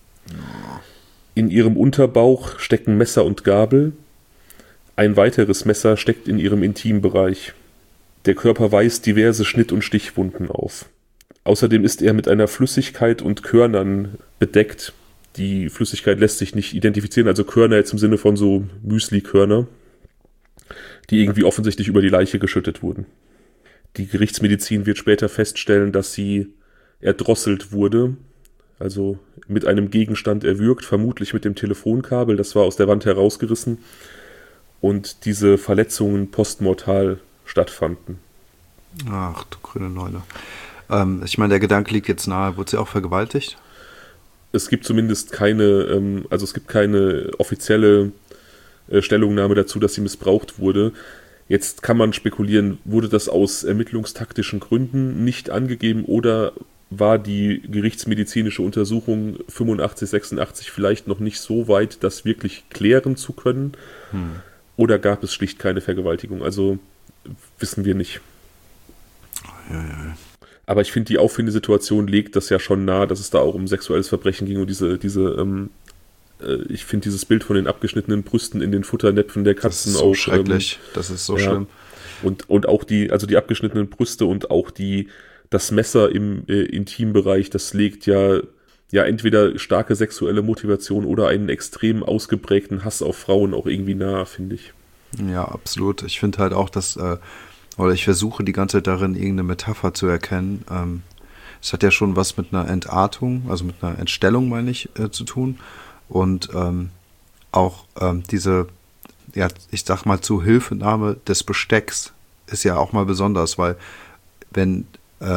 In ihrem Unterbauch stecken Messer und Gabel. Ein weiteres Messer steckt in ihrem Intimbereich. Der Körper weist diverse Schnitt- und Stichwunden auf. Außerdem ist er mit einer Flüssigkeit und Körnern bedeckt. Die Flüssigkeit lässt sich nicht identifizieren, also Körner jetzt im Sinne von so Müsli-Körner, die irgendwie offensichtlich über die Leiche geschüttet wurden. Die Gerichtsmedizin wird später feststellen, dass sie erdrosselt wurde, also mit einem Gegenstand erwürgt, vermutlich mit dem Telefonkabel, das war aus der Wand herausgerissen, und diese Verletzungen postmortal stattfanden. Ach du grüne Neune. Ich meine, der Gedanke liegt jetzt nahe, wurde sie auch vergewaltigt? Es gibt zumindest keine offizielle Stellungnahme dazu, dass sie missbraucht wurde. Jetzt kann man spekulieren, wurde das aus ermittlungstaktischen Gründen nicht angegeben oder war die gerichtsmedizinische Untersuchung 85, 86 vielleicht noch nicht so weit, das wirklich klären zu können? Oder gab es schlicht keine Vergewaltigung? Also wissen wir nicht. Ja. Aber ich finde, die Auffindesituation legt das ja schon nahe, dass es da auch um sexuelles Verbrechen ging und ich finde dieses Bild von den abgeschnittenen Brüsten in den Futternäpfen der Katzen das ist so auch schrecklich. Das ist so schlimm. Und auch die abgeschnittenen Brüste und auch das Messer im Intimbereich, das legt ja entweder starke sexuelle Motivation oder einen extrem ausgeprägten Hass auf Frauen auch irgendwie nahe, finde ich. Ja, absolut. Ich finde halt auch, oder ich versuche die ganze Zeit darin, irgendeine Metapher zu erkennen. Es hat ja schon was mit einer Entartung, also mit einer Entstellung, meine ich, zu tun. Und auch diese, ja, ich sag mal, Zuhilfenahme des Bestecks ist ja auch mal besonders, weil wenn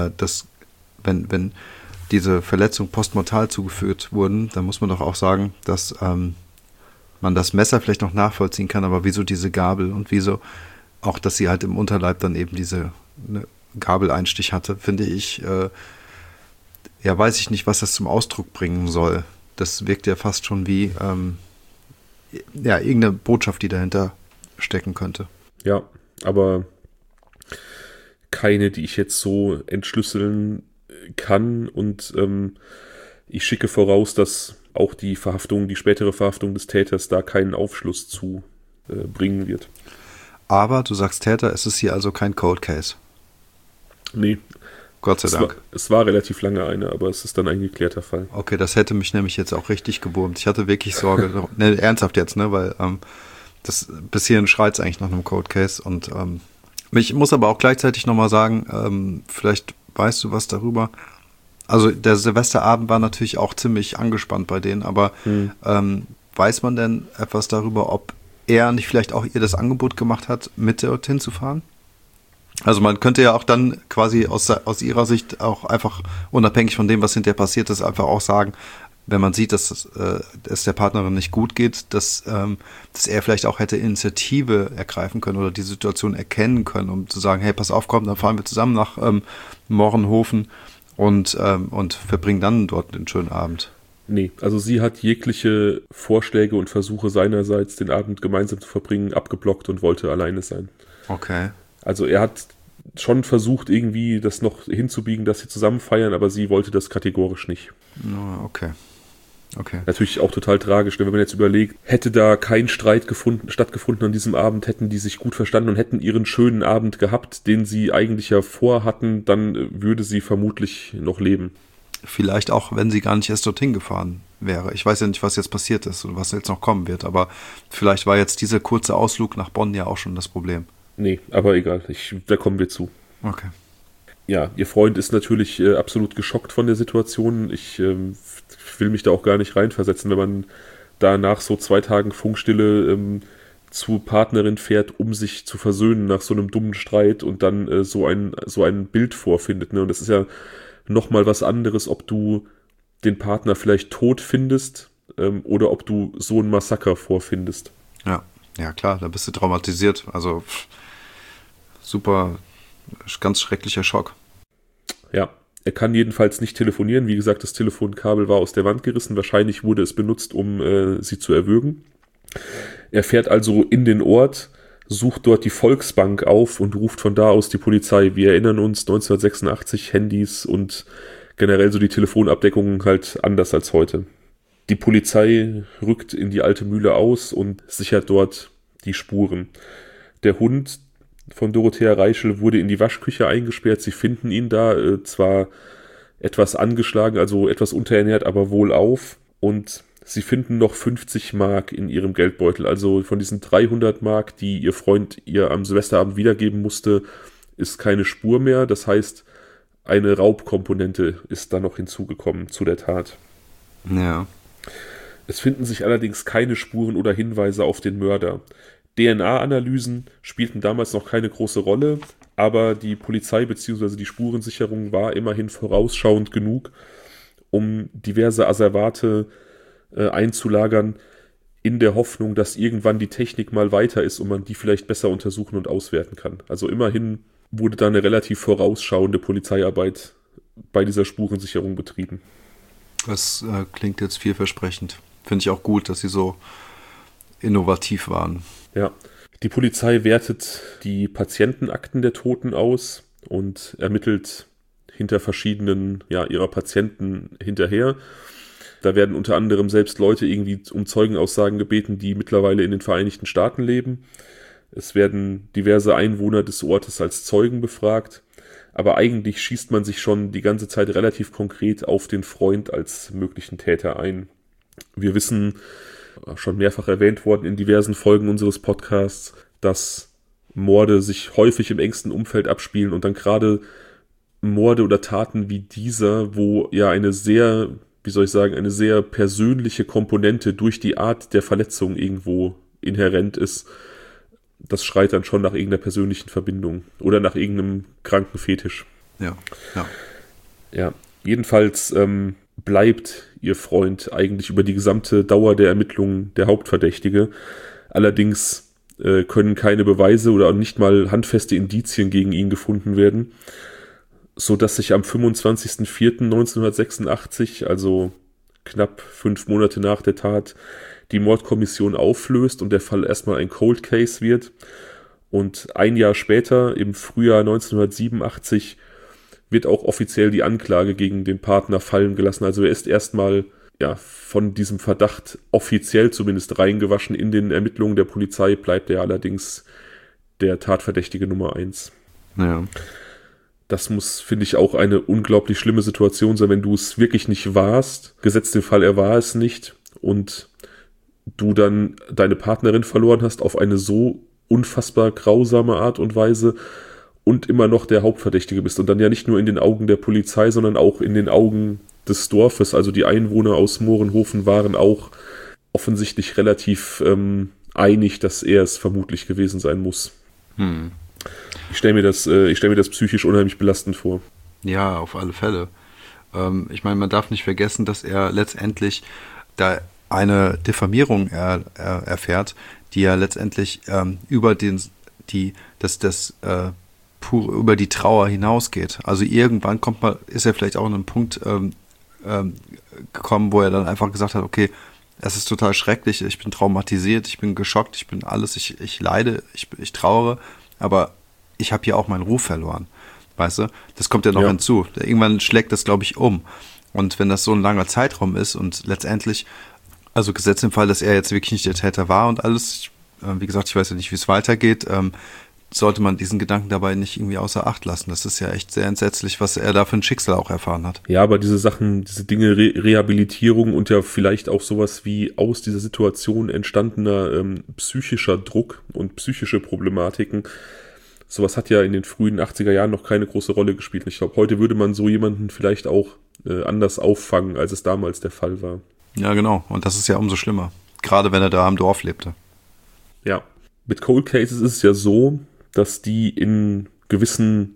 diese Verletzungen postmortal zugeführt wurden, dann muss man doch auch sagen, dass man das Messer vielleicht noch nachvollziehen kann, aber wieso diese Gabel und wieso auch, dass sie halt im Unterleib dann eben diese Gabeleinstich hatte, finde ich, weiß ich nicht, was das zum Ausdruck bringen soll. Das wirkt ja fast schon wie irgendeine Botschaft, die dahinter stecken könnte. Ja, aber keine, die ich jetzt so entschlüsseln kann, und ich schicke voraus, dass auch die spätere Verhaftung des Täters da keinen Aufschluss zu bringen wird. Aber du sagst Täter, es ist hier also kein Cold Case. Nee. Gott sei Dank. Es war relativ lange eine, aber es ist dann ein geklärter Fall. Okay, das hätte mich nämlich jetzt auch richtig gewurmt. Ich hatte wirklich Sorge, ernsthaft jetzt, ne, weil bis hierhin schreit es eigentlich nach einem Cold Case. Und ich muss aber auch gleichzeitig nochmal sagen, vielleicht weißt du was darüber. Also der Silvesterabend war natürlich auch ziemlich angespannt bei denen, aber weiß man denn etwas darüber, ob er nicht vielleicht auch ihr das Angebot gemacht hat, mit dorthin zu fahren? Also man könnte ja auch dann quasi aus ihrer Sicht auch einfach, unabhängig von dem, was hinterher passiert ist, einfach auch sagen, wenn man sieht, dass es der Partnerin nicht gut geht, dass er vielleicht auch hätte Initiative ergreifen können oder die Situation erkennen können, um zu sagen, hey, pass auf, komm, dann fahren wir zusammen nach Mohrenhofen und verbringen dann dort den schönen Abend. Nee, also sie hat jegliche Vorschläge und Versuche seinerseits, den Abend gemeinsam zu verbringen, abgeblockt und wollte alleine sein. Okay. Also er hat schon versucht, irgendwie das noch hinzubiegen, dass sie zusammen feiern, aber sie wollte das kategorisch nicht. Okay. Okay. Natürlich auch total tragisch, ne? Wenn man jetzt überlegt, hätte da kein Streit stattgefunden an diesem Abend, hätten die sich gut verstanden und hätten ihren schönen Abend gehabt, den sie eigentlich ja vorhatten, dann würde sie vermutlich noch leben. Vielleicht auch, wenn sie gar nicht erst dorthin gefahren wäre. Ich weiß ja nicht, was jetzt passiert ist und was jetzt noch kommen wird, aber vielleicht war jetzt dieser kurze Ausflug nach Bonn ja auch schon das Problem. Nee, aber egal, da kommen wir zu. Okay. Ja, ihr Freund ist natürlich absolut geschockt von der Situation. Ich will mich da auch gar nicht reinversetzen, wenn man da nach so 2 Tagen Funkstille zu Partnerin fährt, um sich zu versöhnen nach so einem dummen Streit und dann so ein Bild vorfindet. Ne? Und das ist ja nochmal was anderes, ob du den Partner vielleicht tot findest oder ob du so ein Massaker vorfindest. Ja klar, da bist du traumatisiert. Also super, ganz schrecklicher Schock. Ja, er kann jedenfalls nicht telefonieren. Wie gesagt, das Telefonkabel war aus der Wand gerissen. Wahrscheinlich wurde es benutzt, um sie zu erwürgen. Er fährt also in den Ort, sucht dort die Volksbank auf und ruft von da aus die Polizei. Wir erinnern uns, 1986 Handys und generell so die Telefonabdeckungen halt anders als heute. Die Polizei rückt in die alte Mühle aus und sichert dort die Spuren. Der Hund von Dorothea Reischl wurde in die Waschküche eingesperrt. Sie finden ihn da zwar etwas angeschlagen, also etwas unterernährt, aber wohlauf. Und sie finden noch 50 Mark in ihrem Geldbeutel. Also von diesen 300 Mark, die ihr Freund ihr am Silvesterabend wiedergeben musste, ist keine Spur mehr. Das heißt, eine Raubkomponente ist da noch hinzugekommen zu der Tat. Ja. Es finden sich allerdings keine Spuren oder Hinweise auf den Mörder. DNA-Analysen spielten damals noch keine große Rolle, aber die Polizei bzw. die Spurensicherung war immerhin vorausschauend genug, um diverse Asservate einzulagern, in der Hoffnung, dass irgendwann die Technik mal weiter ist und man die vielleicht besser untersuchen und auswerten kann. Also immerhin wurde da eine relativ vorausschauende Polizeiarbeit bei dieser Spurensicherung betrieben. Das klingt jetzt vielversprechend. Finde ich auch gut, dass sie so innovativ waren. Ja, die Polizei wertet die Patientenakten der Toten aus und ermittelt hinter verschiedenen ihrer Patienten hinterher. Da werden unter anderem selbst Leute irgendwie um Zeugenaussagen gebeten, die mittlerweile in den Vereinigten Staaten leben. Es werden diverse Einwohner des Ortes als Zeugen befragt. Aber eigentlich schießt man sich schon die ganze Zeit relativ konkret auf den Freund als möglichen Täter ein. Wir wissen, schon mehrfach erwähnt worden in diversen Folgen unseres Podcasts, dass Morde sich häufig im engsten Umfeld abspielen und dann gerade Morde oder Taten wie dieser, wo ja eine sehr persönliche Komponente durch die Art der Verletzung irgendwo inhärent ist, das schreit dann schon nach irgendeiner persönlichen Verbindung oder nach irgendeinem kranken Fetisch. Ja, jedenfalls bleibt ihr Freund eigentlich über die gesamte Dauer der Ermittlungen der Hauptverdächtige. Allerdings können keine Beweise oder nicht mal handfeste Indizien gegen ihn gefunden werden, sodass sich am 25.04.1986, also knapp 5 Monate nach der Tat, die Mordkommission auflöst und der Fall erstmal ein Cold Case wird. Und ein Jahr später, im Frühjahr 1987, wird auch offiziell die Anklage gegen den Partner fallen gelassen. Also er ist erstmal von diesem Verdacht offiziell zumindest reingewaschen. In den Ermittlungen der Polizei bleibt er allerdings der Tatverdächtige Nummer 1. Ja. Das muss, finde ich, auch eine unglaublich schlimme Situation sein, wenn du es wirklich nicht warst. Gesetzt den Fall, er war es nicht. Und du dann deine Partnerin verloren hast auf eine so unfassbar grausame Art und Weise und immer noch der Hauptverdächtige bist. Und dann ja nicht nur in den Augen der Polizei, sondern auch in den Augen des Dorfes. Also die Einwohner aus Mohrenhofen waren auch offensichtlich relativ einig, dass er es vermutlich gewesen sein muss. Ich stelle mir das psychisch unheimlich belastend vor. Ja, auf alle Fälle. Ich meine, man darf nicht vergessen, dass er letztendlich da eine Diffamierung erfährt, die ja letztendlich über über die Trauer hinausgeht. Also irgendwann ist er vielleicht auch an einen Punkt gekommen, wo er dann einfach gesagt hat, okay, es ist total schrecklich, ich bin traumatisiert, ich bin geschockt, ich bin alles, ich leide, ich trauere, aber ich habe hier auch meinen Ruf verloren. Weißt du? Das kommt ja noch hinzu. Irgendwann schlägt das, glaube ich, um. Und wenn das so ein langer Zeitraum ist und letztendlich, also gesetzt im Fall, dass er jetzt wirklich nicht der Täter war und alles, wie gesagt, ich weiß ja nicht, wie es weitergeht, sollte man diesen Gedanken dabei nicht irgendwie außer Acht lassen. Das ist ja echt sehr entsetzlich, was er da für ein Schicksal auch erfahren hat. Ja, aber diese Sachen, diese Dinge, Rehabilitierung und ja vielleicht auch sowas wie aus dieser Situation entstandener psychischer Druck und psychische Problematiken, sowas hat ja in den frühen 80er Jahren noch keine große Rolle gespielt. Ich glaube, heute würde man so jemanden vielleicht auch anders auffangen, als es damals der Fall war. Ja, genau. Und das ist ja umso schlimmer. Gerade wenn er da im Dorf lebte. Ja. Mit Cold Cases ist es ja so, dass die in gewissen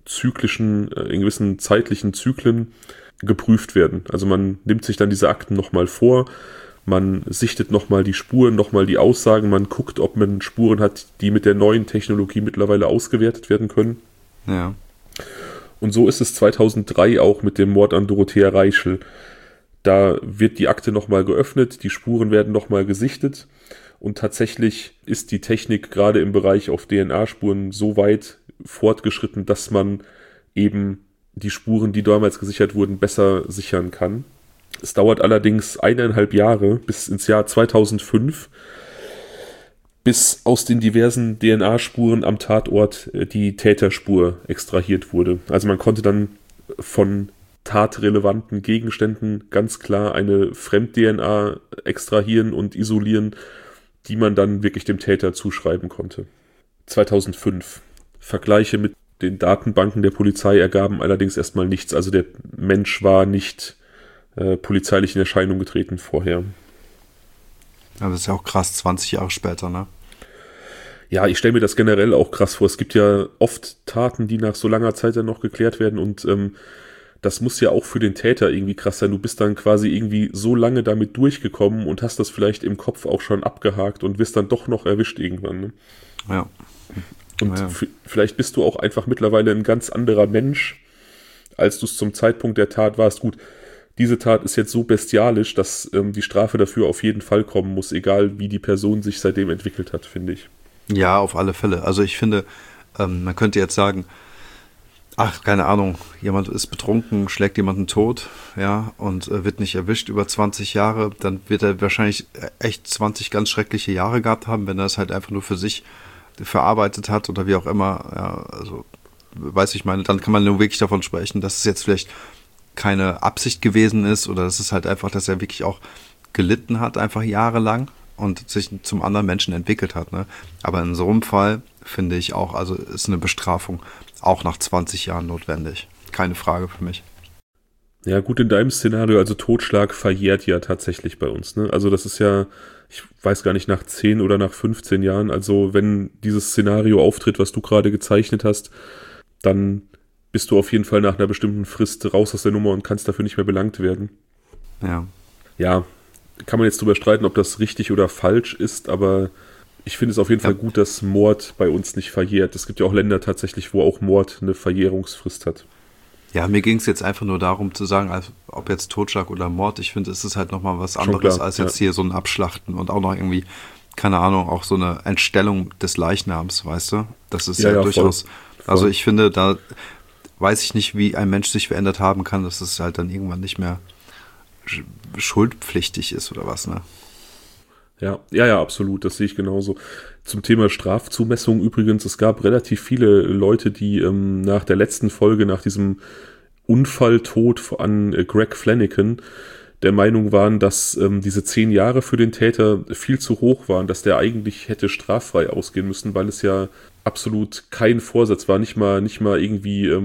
zeitlichen Zyklen geprüft werden. Also man nimmt sich dann diese Akten nochmal vor, man sichtet nochmal die Spuren, nochmal die Aussagen, man guckt, ob man Spuren hat, die mit der neuen Technologie mittlerweile ausgewertet werden können. Ja. Und so ist es 2003 auch mit dem Mord an Dorothea Reischl. Da wird die Akte nochmal geöffnet, die Spuren werden nochmal gesichtet. Und tatsächlich ist die Technik gerade im Bereich auf DNA-Spuren so weit fortgeschritten, dass man eben die Spuren, die damals gesichert wurden, besser sichern kann. Es dauert allerdings 1,5 Jahre bis ins Jahr 2005, bis aus den diversen DNA-Spuren am Tatort die Täterspur extrahiert wurde. Also man konnte dann von tatrelevanten Gegenständen ganz klar eine Fremd-DNA extrahieren und isolieren, die man dann wirklich dem Täter zuschreiben konnte. 2005. Vergleiche mit den Datenbanken der Polizei ergaben allerdings erstmal nichts. Also der Mensch war nicht polizeilich in Erscheinung getreten vorher. Ja, das ist ja auch krass, 20 Jahre später, ne? Ja, ich stelle mir das generell auch krass vor. Es gibt ja oft Taten, die nach so langer Zeit dann noch geklärt werden und das muss ja auch für den Täter irgendwie krass sein. Du bist dann quasi irgendwie so lange damit durchgekommen und hast das vielleicht im Kopf auch schon abgehakt und wirst dann doch noch erwischt irgendwann. Ne? Ja. Und ja. Vielleicht bist du auch einfach mittlerweile ein ganz anderer Mensch, als du es zum Zeitpunkt der Tat warst. Gut, diese Tat ist jetzt so bestialisch, dass die Strafe dafür auf jeden Fall kommen muss, egal wie die Person sich seitdem entwickelt hat, finde ich. Ja, auf alle Fälle. Also ich finde, man könnte jetzt sagen, ach, keine Ahnung, jemand ist betrunken, schlägt jemanden tot, ja, und wird nicht erwischt über 20 Jahre, dann wird er wahrscheinlich echt 20 ganz schreckliche Jahre gehabt haben, wenn er es halt einfach nur für sich verarbeitet hat oder wie auch immer, ja, also, weiß ich meine, dann kann man nur wirklich davon sprechen, dass es jetzt vielleicht keine Absicht gewesen ist oder dass es halt einfach, dass er wirklich auch gelitten hat, einfach jahrelang und sich zum anderen Menschen entwickelt hat, ne, aber in so einem Fall finde ich auch, also ist eine Bestrafung auch nach 20 Jahren notwendig. Keine Frage für mich. Ja gut, in deinem Szenario, also Totschlag verjährt ja tatsächlich bei uns. Ne? Also das ist ja, ich weiß gar nicht, nach 10 oder nach 15 Jahren, also wenn dieses Szenario auftritt, was du gerade gezeichnet hast, dann bist du auf jeden Fall nach einer bestimmten Frist raus aus der Nummer und kannst dafür nicht mehr belangt werden. Ja. Ja, kann man jetzt drüber streiten, ob das richtig oder falsch ist, aber ich finde es auf jeden Fall gut, dass Mord bei uns nicht verjährt. Es gibt ja auch Länder tatsächlich, wo auch Mord eine Verjährungsfrist hat. Ja, mir ging es jetzt einfach nur darum zu sagen, also, ob jetzt Totschlag oder Mord, ich finde, es ist halt nochmal was anderes als jetzt hier so ein Abschlachten und auch noch irgendwie, keine Ahnung, auch so eine Entstellung des Leichnams, weißt du? Das ist ja durchaus, voll. Also ich finde, da weiß ich nicht, wie ein Mensch sich verändert haben kann, dass es halt dann irgendwann nicht mehr schuldpflichtig ist oder was, ne? Ja, absolut, das sehe ich genauso. Zum Thema Strafzumessung übrigens, es gab relativ viele Leute, die nach der letzten Folge, nach diesem Unfalltod an Greg Flanagan, der Meinung waren, dass diese 10 Jahre für den Täter viel zu hoch waren, dass der eigentlich hätte straffrei ausgehen müssen, weil es ja absolut kein Vorsatz war, nicht mal irgendwie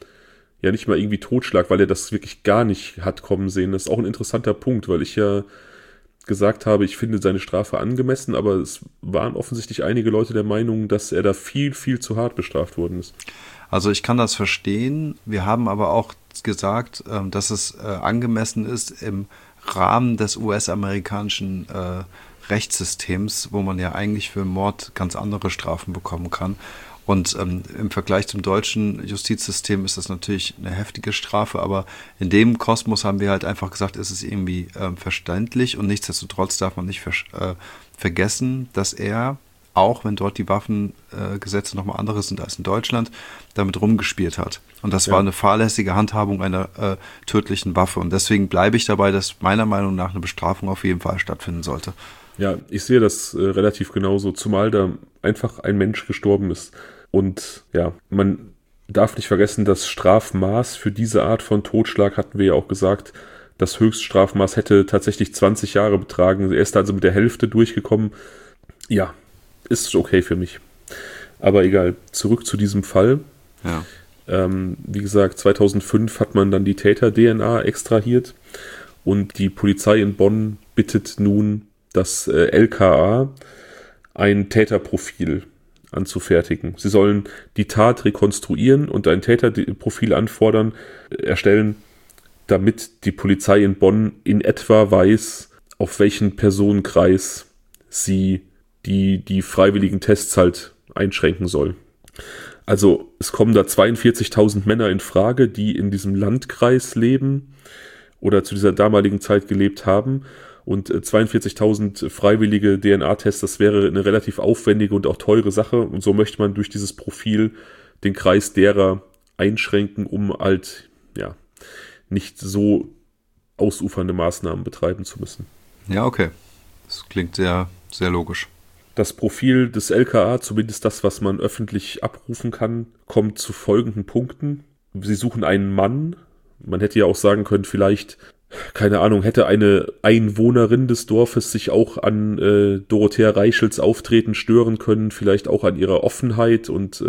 Totschlag, weil er das wirklich gar nicht hat kommen sehen. Das ist auch ein interessanter Punkt, weil ich ja gesagt habe, ich finde seine Strafe angemessen, aber es waren offensichtlich einige Leute der Meinung, dass er da viel, viel zu hart bestraft worden ist. Also ich kann das verstehen. Wir haben aber auch gesagt, dass es angemessen ist im Rahmen des US-amerikanischen Rechtssystems, wo man ja eigentlich für Mord ganz andere Strafen bekommen kann. Und im Vergleich zum deutschen Justizsystem ist das natürlich eine heftige Strafe, aber in dem Kosmos haben wir halt einfach gesagt, es ist irgendwie verständlich und nichtsdestotrotz darf man nicht vergessen, dass er auch wenn dort die Waffengesetze nochmal andere sind als in Deutschland, damit rumgespielt hat. Und das war eine fahrlässige Handhabung einer tödlichen Waffe. Und deswegen bleibe ich dabei, dass meiner Meinung nach eine Bestrafung auf jeden Fall stattfinden sollte. Ja, ich sehe das relativ genauso, zumal da einfach ein Mensch gestorben ist. Und ja, man darf nicht vergessen, das Strafmaß für diese Art von Totschlag, hatten wir ja auch gesagt, das Höchststrafmaß hätte tatsächlich 20 Jahre betragen. Er ist also mit der Hälfte durchgekommen. Ja, ist okay für mich. Aber egal, zurück zu diesem Fall. Ja. Wie gesagt, 2005 hat man dann die Täter-DNA extrahiert und die Polizei in Bonn bittet nun das LKA, ein Täterprofil anzufertigen. Sie sollen die Tat rekonstruieren und ein Täterprofil erstellen, damit die Polizei in Bonn in etwa weiß, auf welchen Personenkreis sie die freiwilligen Tests halt einschränken soll. Also es kommen da 42.000 Männer in Frage, die in diesem Landkreis leben oder zu dieser damaligen Zeit gelebt haben. Und 42.000 freiwillige DNA-Tests, das wäre eine relativ aufwendige und auch teure Sache. Und so möchte man durch dieses Profil den Kreis derer einschränken, um halt ja nicht so ausufernde Maßnahmen betreiben zu müssen. Ja, okay. Das klingt sehr, sehr logisch. Das Profil des LKA, zumindest das, was man öffentlich abrufen kann, kommt zu folgenden Punkten. Sie suchen einen Mann. Man hätte ja auch sagen können, vielleicht, keine Ahnung, hätte eine Einwohnerin des Dorfes sich auch an Dorothea Reichels Auftreten stören können, vielleicht auch an ihrer Offenheit und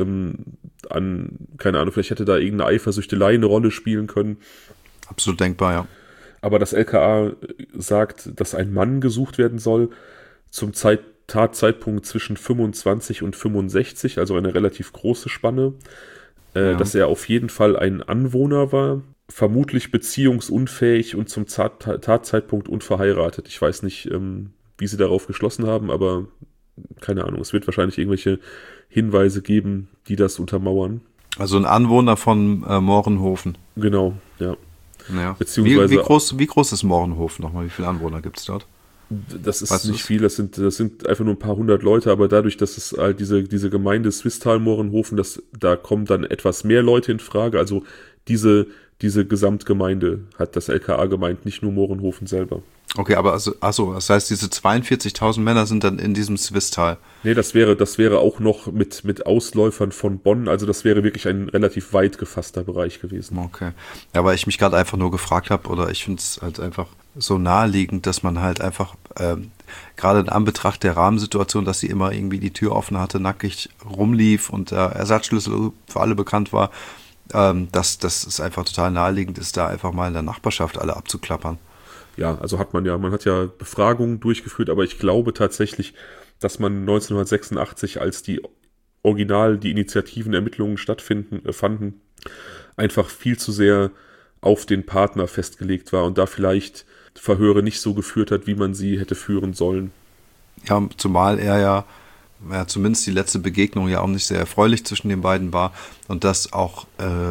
keine Ahnung, vielleicht hätte da irgendeine Eifersüchtelei eine Rolle spielen können. Absolut denkbar, ja. Aber das LKA sagt, dass ein Mann gesucht werden soll, zum Tatzeitpunkt zwischen 25 und 65, also eine relativ große Spanne, dass er auf jeden Fall ein Anwohner war, vermutlich beziehungsunfähig und zum Tatzeitpunkt unverheiratet. Ich weiß nicht, wie sie darauf geschlossen haben, aber keine Ahnung, es wird wahrscheinlich irgendwelche Hinweise geben, die das untermauern. Also ein Anwohner von Mohrenhofen. Genau, ja. Ja. Beziehungsweise, wie groß ist Mohrenhofen nochmal? Wie viele Anwohner gibt es dort? Das ist nicht viel, das sind einfach nur ein paar hundert Leute, aber dadurch, dass es halt diese Gemeinde Swisttal-Mohrenhofen, da kommen dann etwas mehr Leute in Frage. Also diese Gesamtgemeinde hat das LKA gemeint, nicht nur Mohrenhofen selber. Okay, aber das heißt, diese 42.000 Männer sind dann in diesem Swisttal. Nee, das wäre auch noch mit Ausläufern von Bonn, also das wäre wirklich ein relativ weit gefasster Bereich gewesen. Okay. Ja, weil ich mich gerade einfach nur gefragt habe, oder ich finde es halt einfach so naheliegend, dass man halt einfach, gerade in Anbetracht der Rahmensituation, dass sie immer irgendwie die Tür offen hatte, nackig rumlief und der Ersatzschlüssel für alle bekannt war, dass es einfach total naheliegend ist, da einfach mal in der Nachbarschaft alle abzuklappern. Ja, also man hat ja Befragungen durchgeführt, aber ich glaube tatsächlich, dass man 1986, als die Initiativen, Ermittlungen fanden, einfach viel zu sehr auf den Partner festgelegt war und da vielleicht Verhöre nicht so geführt hat, wie man sie hätte führen sollen. Ja, zumal er ja zumindest die letzte Begegnung ja auch nicht sehr erfreulich zwischen den beiden war und das auch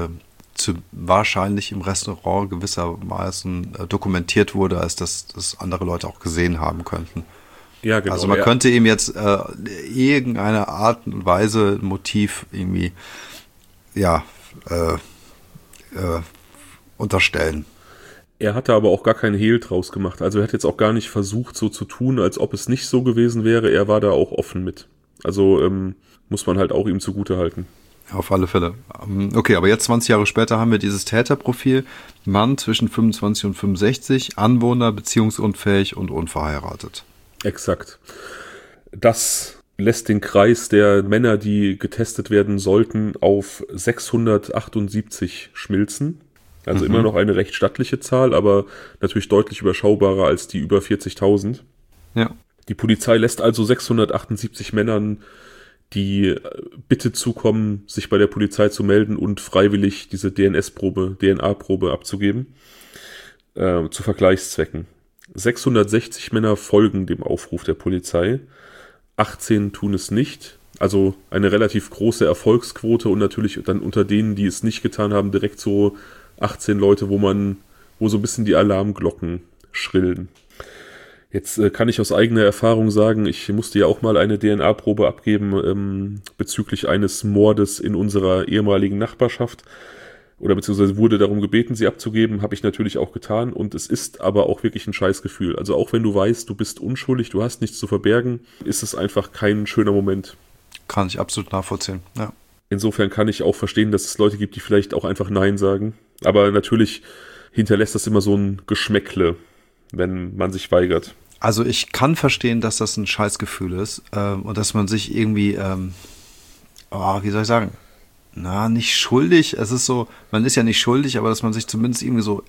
wahrscheinlich im Restaurant gewissermaßen dokumentiert wurde, als dass das andere Leute auch gesehen haben könnten. Ja, genau. Also man könnte ihm jetzt irgendeine Art und Weise ein Motiv irgendwie unterstellen. Er hatte aber auch gar keinen Hehl draus gemacht. Also er hat jetzt auch gar nicht versucht, so zu tun, als ob es nicht so gewesen wäre. Er war da auch offen mit. Also muss man halt auch ihm zugutehalten. Auf alle Fälle. Okay, aber jetzt 20 Jahre später haben wir dieses Täterprofil. Mann zwischen 25 und 65, Anwohner, beziehungsunfähig und unverheiratet. Exakt. Das lässt den Kreis der Männer, die getestet werden sollten, auf 678 schmilzen. Also immer noch eine recht stattliche Zahl, aber natürlich deutlich überschaubarer als die über 40.000. Ja. Die Polizei lässt also 678 Männern die Bitte zukommen, sich bei der Polizei zu melden und freiwillig diese DNA-Probe abzugeben, zu Vergleichszwecken. 660 Männer folgen dem Aufruf der Polizei, 18 tun es nicht, also eine relativ große Erfolgsquote und natürlich dann unter denen, die es nicht getan haben, direkt so 18 Leute, wo so ein bisschen die Alarmglocken schrillen. Jetzt kann ich aus eigener Erfahrung sagen, ich musste ja auch mal eine DNA-Probe abgeben bezüglich eines Mordes in unserer ehemaligen Nachbarschaft. Oder beziehungsweise wurde darum gebeten, sie abzugeben, habe ich natürlich auch getan. Und es ist aber auch wirklich ein Scheißgefühl. Also auch wenn du weißt, du bist unschuldig, du hast nichts zu verbergen, ist es einfach kein schöner Moment. Kann ich absolut nachvollziehen, ja. Insofern kann ich auch verstehen, dass es Leute gibt, die vielleicht auch einfach Nein sagen. Aber natürlich hinterlässt das immer so ein Geschmäckle, wenn man sich weigert. Also ich kann verstehen, dass das ein Scheißgefühl ist und dass man sich irgendwie, wie soll ich sagen, nicht schuldig. Es ist so, man ist ja nicht schuldig, aber dass man sich zumindest irgendwie so,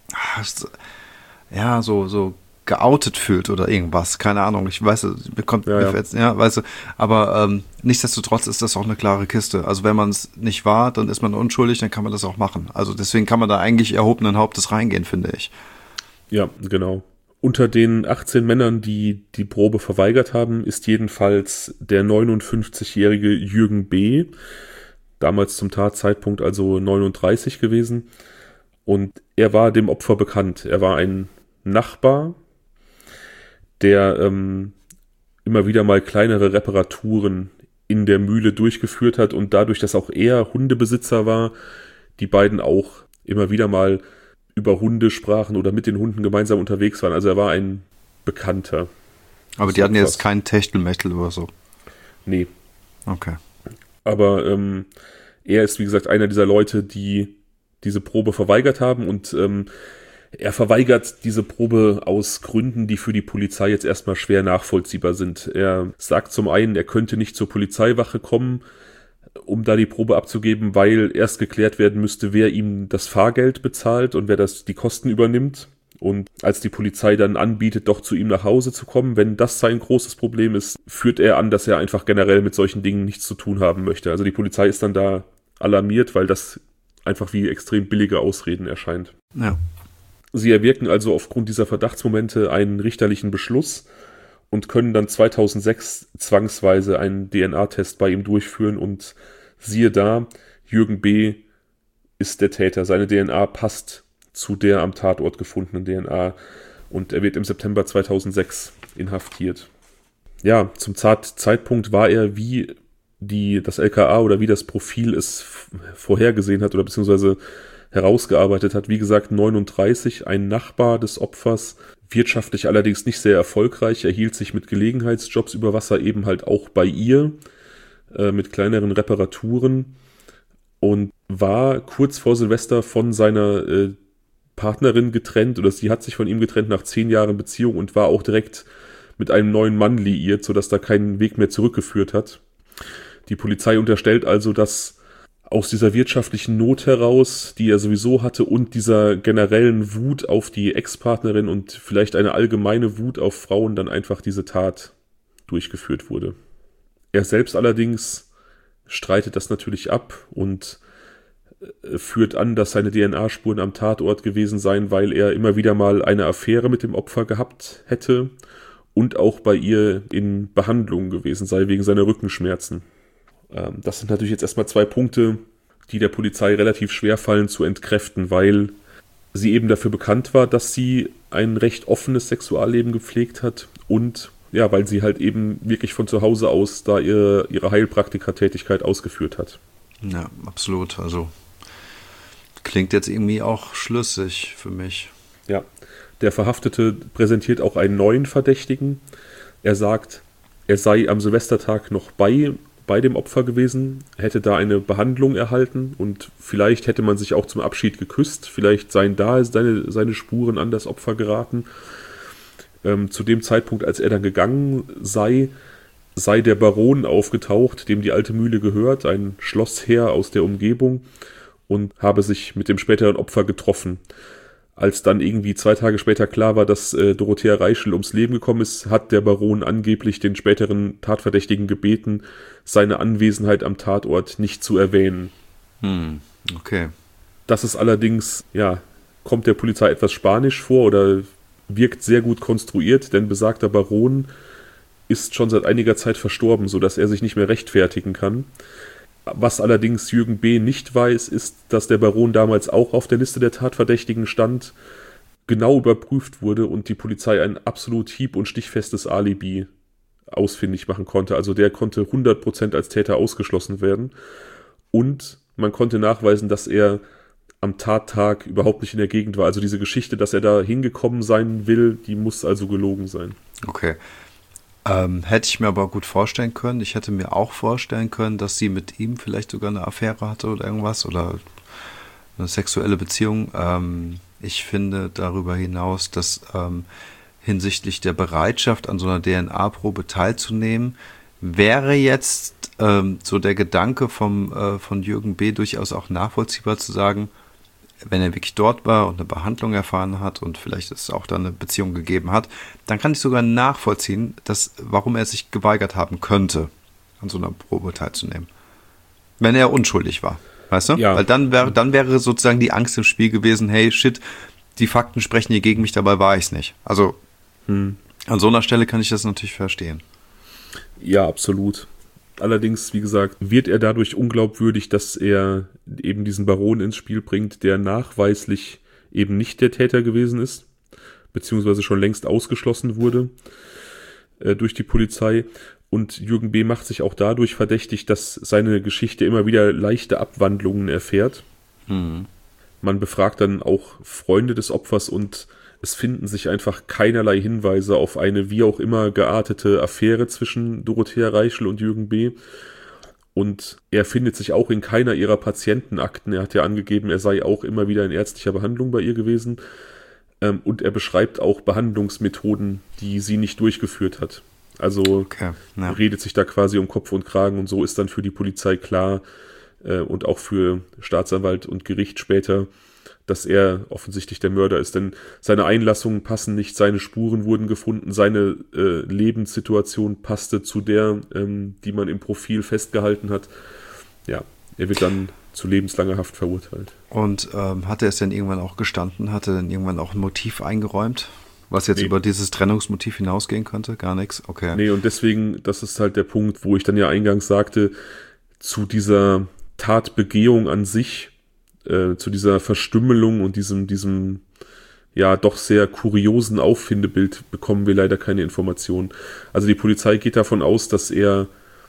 so geoutet fühlt oder irgendwas. Keine Ahnung. Ich weiß, weißt du. Aber nichtsdestotrotz ist das auch eine klare Kiste. Also wenn man es nicht war, dann ist man unschuldig, dann kann man das auch machen. Also deswegen kann man da eigentlich erhobenen Hauptes reingehen, finde ich. Ja, genau. Unter den 18 Männern, die die Probe verweigert haben, ist jedenfalls der 59-jährige Jürgen B., damals zum Tatzeitpunkt also 39 gewesen. Und er war dem Opfer bekannt. Er war ein Nachbar, der immer wieder mal kleinere Reparaturen in der Mühle durchgeführt hat und dadurch, dass auch er Hundebesitzer war, die beiden auch immer wieder mal über Hunde sprachen oder mit den Hunden gemeinsam unterwegs waren. Also er war ein Bekannter. Aber die hatten jetzt keinen Techtelmechtel oder so? Nee. Okay. Aber er ist, wie gesagt, einer dieser Leute, die diese Probe verweigert haben und er verweigert diese Probe aus Gründen, die für die Polizei jetzt erstmal schwer nachvollziehbar sind. Er sagt zum einen, er könnte nicht zur Polizeiwache kommen, um da die Probe abzugeben, weil erst geklärt werden müsste, wer ihm das Fahrgeld bezahlt und wer die Kosten übernimmt. Und als die Polizei dann anbietet, doch zu ihm nach Hause zu kommen, wenn das sein großes Problem ist, führt er an, dass er einfach generell mit solchen Dingen nichts zu tun haben möchte. Also die Polizei ist dann da alarmiert, weil das einfach wie extrem billige Ausreden erscheint. Ja. Sie erwirken also aufgrund dieser Verdachtsmomente einen richterlichen Beschluss und können dann 2006 zwangsweise einen DNA-Test bei ihm durchführen und siehe da, Jürgen B. ist der Täter. Seine DNA passt zu der am Tatort gefundenen DNA und er wird im September 2006 inhaftiert. Ja, zum Zeitpunkt war er, wie das LKA oder wie das Profil es vorhergesehen hat oder beziehungsweise herausgearbeitet hat, wie gesagt 39, ein Nachbar des Opfers, wirtschaftlich allerdings nicht sehr erfolgreich, er hielt sich mit Gelegenheitsjobs über Wasser, eben halt auch bei ihr, mit kleineren Reparaturen und war kurz vor Silvester von seiner Partnerin getrennt oder sie hat sich von ihm getrennt nach 10 Jahren Beziehung und war auch direkt mit einem neuen Mann liiert, sodass da keinen Weg mehr zurückgeführt hat. Die Polizei unterstellt also, dass aus dieser wirtschaftlichen Not heraus, die er sowieso hatte, und dieser generellen Wut auf die Ex-Partnerin und vielleicht eine allgemeine Wut auf Frauen dann einfach diese Tat durchgeführt wurde. Er selbst allerdings streitet das natürlich ab und führt an, dass seine DNA-Spuren am Tatort gewesen seien, weil er immer wieder mal eine Affäre mit dem Opfer gehabt hätte und auch bei ihr in Behandlung gewesen sei wegen seiner Rückenschmerzen. Das sind natürlich jetzt erstmal 2 Punkte, die der Polizei relativ schwer fallen zu entkräften, weil sie eben dafür bekannt war, dass sie ein recht offenes Sexualleben gepflegt hat und ja, weil sie halt eben wirklich von zu Hause aus da ihre Heilpraktikertätigkeit ausgeführt hat. Ja, absolut. Also klingt jetzt irgendwie auch schlüssig für mich. Ja, der Verhaftete präsentiert auch einen neuen Verdächtigen. Er sagt, er sei am Silvestertag noch bei dem Opfer gewesen, hätte da eine Behandlung erhalten und vielleicht hätte man sich auch zum Abschied geküsst, vielleicht seien da seine Spuren an das Opfer geraten. Zu dem Zeitpunkt, als er dann gegangen sei der Baron aufgetaucht, dem die alte Mühle gehört, ein Schlossherr aus der Umgebung, und habe sich mit dem späteren Opfer getroffen. Als dann irgendwie 2 Tage später klar war, dass Dorothea Reischl ums Leben gekommen ist, hat der Baron angeblich den späteren Tatverdächtigen gebeten, seine Anwesenheit am Tatort nicht zu erwähnen. Okay. Das ist allerdings, kommt der Polizei etwas spanisch vor oder wirkt sehr gut konstruiert, denn besagter Baron ist schon seit einiger Zeit verstorben, sodass er sich nicht mehr rechtfertigen kann. Was allerdings Jürgen B. nicht weiß, ist, dass der Baron damals auch auf der Liste der Tatverdächtigen stand, genau überprüft wurde und die Polizei ein absolut hieb- und stichfestes Alibi ausfindig machen konnte. Also der konnte 100% als Täter ausgeschlossen werden. Und man konnte nachweisen, dass er am Tattag überhaupt nicht in der Gegend war. Also diese Geschichte, dass er da hingekommen sein will, die muss also gelogen sein. Okay. Hätte ich mir aber gut vorstellen können. Ich hätte mir auch vorstellen können, dass sie mit ihm vielleicht sogar eine Affäre hatte oder irgendwas oder eine sexuelle Beziehung. Ich finde darüber hinaus, dass hinsichtlich der Bereitschaft, an so einer DNA-Probe teilzunehmen, wäre jetzt so der Gedanke von Jürgen B. durchaus auch nachvollziehbar zu sagen, wenn er wirklich dort war und eine Behandlung erfahren hat und vielleicht es auch dann eine Beziehung gegeben hat, dann kann ich sogar nachvollziehen, warum er sich geweigert haben könnte, an so einer Probe teilzunehmen. Wenn er unschuldig war, weißt du? Ja. Weil dann wäre sozusagen die Angst im Spiel gewesen, hey, shit, die Fakten sprechen hier gegen mich, dabei war ich es nicht. Also an so einer Stelle kann ich das natürlich verstehen. Ja, absolut. Allerdings, wie gesagt, wird er dadurch unglaubwürdig, dass er eben diesen Baron ins Spiel bringt, der nachweislich eben nicht der Täter gewesen ist, beziehungsweise schon längst ausgeschlossen wurde durch die Polizei. Und Jürgen B. macht sich auch dadurch verdächtig, dass seine Geschichte immer wieder leichte Abwandlungen erfährt. Man befragt dann auch Freunde des Opfers und es finden sich einfach keinerlei Hinweise auf eine wie auch immer geartete Affäre zwischen Dorothea Reichel und Jürgen B. Und er findet sich auch in keiner ihrer Patientenakten. Er hat ja angegeben, er sei auch immer wieder in ärztlicher Behandlung bei ihr gewesen. Und er beschreibt auch Behandlungsmethoden, die sie nicht durchgeführt hat. Also redet sich da quasi um Kopf und Kragen und so ist dann für die Polizei klar und auch für Staatsanwalt und Gericht später, dass er offensichtlich der Mörder ist, denn seine Einlassungen passen nicht, seine Spuren wurden gefunden, seine Lebenssituation passte zu der, die man im Profil festgehalten hat. Ja, er wird dann zu lebenslanger Haft verurteilt. Und hat er es denn irgendwann auch gestanden? Hat er denn irgendwann auch ein Motiv eingeräumt, was jetzt über dieses Trennungsmotiv hinausgehen könnte? Gar nichts? Okay. Nee, und deswegen, das ist halt der Punkt, wo ich dann ja eingangs sagte, zu dieser Tatbegehung an sich, zu dieser Verstümmelung und diesem ja doch sehr kuriosen Auffindebild bekommen wir leider keine Informationen. Also die Polizei geht davon aus, dass er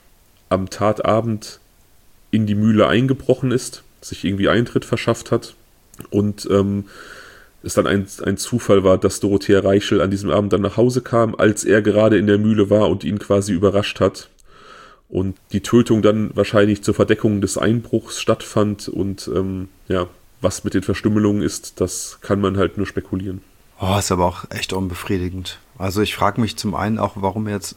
am Tatabend in die Mühle eingebrochen ist, sich irgendwie Eintritt verschafft hat und es dann ein Zufall war, dass Dorothea Reichel an diesem Abend dann nach Hause kam, als er gerade in der Mühle war und ihn quasi überrascht hat. Und die Tötung dann wahrscheinlich zur Verdeckung des Einbruchs stattfand und was mit den Verstümmelungen ist, das kann man halt nur spekulieren. Oh, ist aber auch echt unbefriedigend. Also ich frage mich zum einen auch, warum jetzt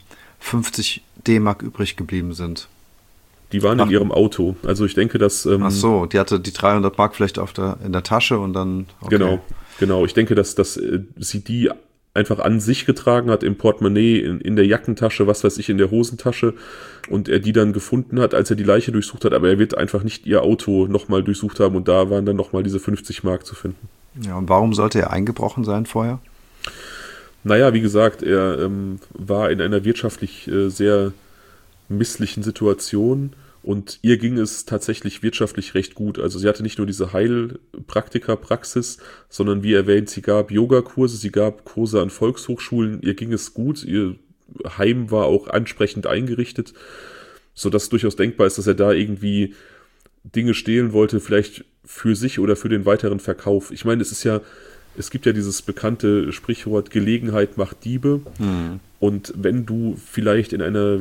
50 D-Mark übrig geblieben sind. Die waren in ihrem Auto. Also ich denke, dass... Ach so, die hatte die 300 Mark vielleicht in der Tasche und dann... Okay. Genau. Ich denke, dass sie die einfach an sich getragen hat, im Portemonnaie, in der Jackentasche, was weiß ich, in der Hosentasche und er die dann gefunden hat, als er die Leiche durchsucht hat, aber er wird einfach nicht ihr Auto nochmal durchsucht haben und da waren dann nochmal diese 50 Mark zu finden. Ja, und warum sollte er eingebrochen sein vorher? Naja, wie gesagt, er war in einer wirtschaftlich sehr misslichen Situation und ihr ging es tatsächlich wirtschaftlich recht gut. Also sie hatte nicht nur diese Heilpraktikerpraxis, sondern wie erwähnt, sie gab Yogakurse, sie gab Kurse an Volkshochschulen, ihr ging es gut, ihr Heim war auch ansprechend eingerichtet, sodass durchaus denkbar ist, dass er da irgendwie Dinge stehlen wollte, vielleicht für sich oder für den weiteren Verkauf. Ich meine, es gibt ja dieses bekannte Sprichwort, Gelegenheit macht Diebe. Und wenn du vielleicht in einer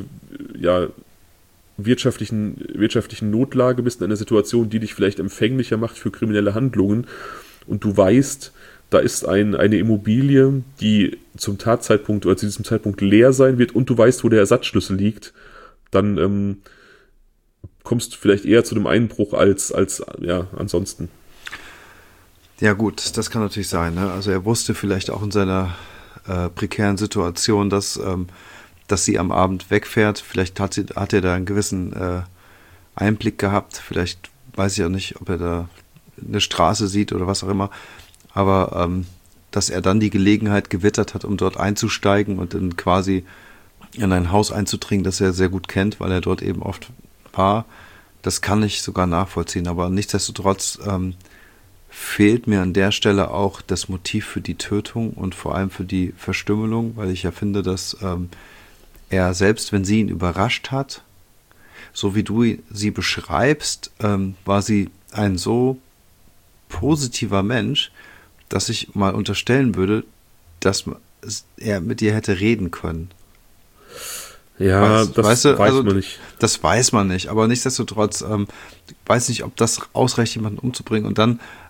wirtschaftlichen Notlage bist, in einer Situation, die dich vielleicht empfänglicher macht für kriminelle Handlungen und du weißt, da ist eine Immobilie, die zum Tatzeitpunkt oder zu diesem Zeitpunkt leer sein wird und du weißt, wo der Ersatzschlüssel liegt, dann kommst du vielleicht eher zu einem Einbruch als ansonsten. Ja gut, das kann natürlich sein. Ne? Also er wusste vielleicht auch in seiner prekären Situation, dass sie am Abend wegfährt. Vielleicht hat er da einen gewissen Einblick gehabt. Vielleicht weiß ich auch nicht, ob er da eine Straße sieht oder was auch immer. Aber dass er dann die Gelegenheit gewittert hat, um dort einzusteigen und dann quasi in ein Haus einzudringen, das er sehr gut kennt, weil er dort eben oft war, das kann ich sogar nachvollziehen. Aber nichtsdestotrotz fehlt mir an der Stelle auch das Motiv für die Tötung und vor allem für die Verstümmelung, weil ich ja finde, dass er, selbst wenn sie ihn überrascht hat, so wie du sie beschreibst, war sie ein so positiver Mensch, dass ich mal unterstellen würde, dass er mit ihr hätte reden können. Ja, das weiß man nicht. Das weiß man nicht, aber nichtsdestotrotz weiß nicht, ob das ausreicht, jemanden umzubringen und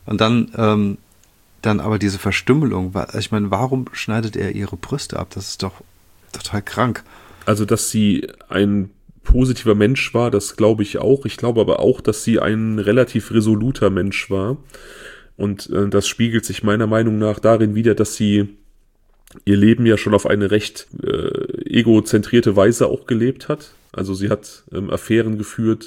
dann aber diese Verstümmelung. Ich meine, warum schneidet er ihre Brüste ab? Das ist doch total krank. Also, dass sie ein positiver Mensch war, das glaube ich auch. Ich glaube aber auch, dass sie ein relativ resoluter Mensch war. Und das spiegelt sich meiner Meinung nach darin wider, dass sie ihr Leben ja schon auf eine recht egozentrierte Weise auch gelebt hat. Also sie hat Affären geführt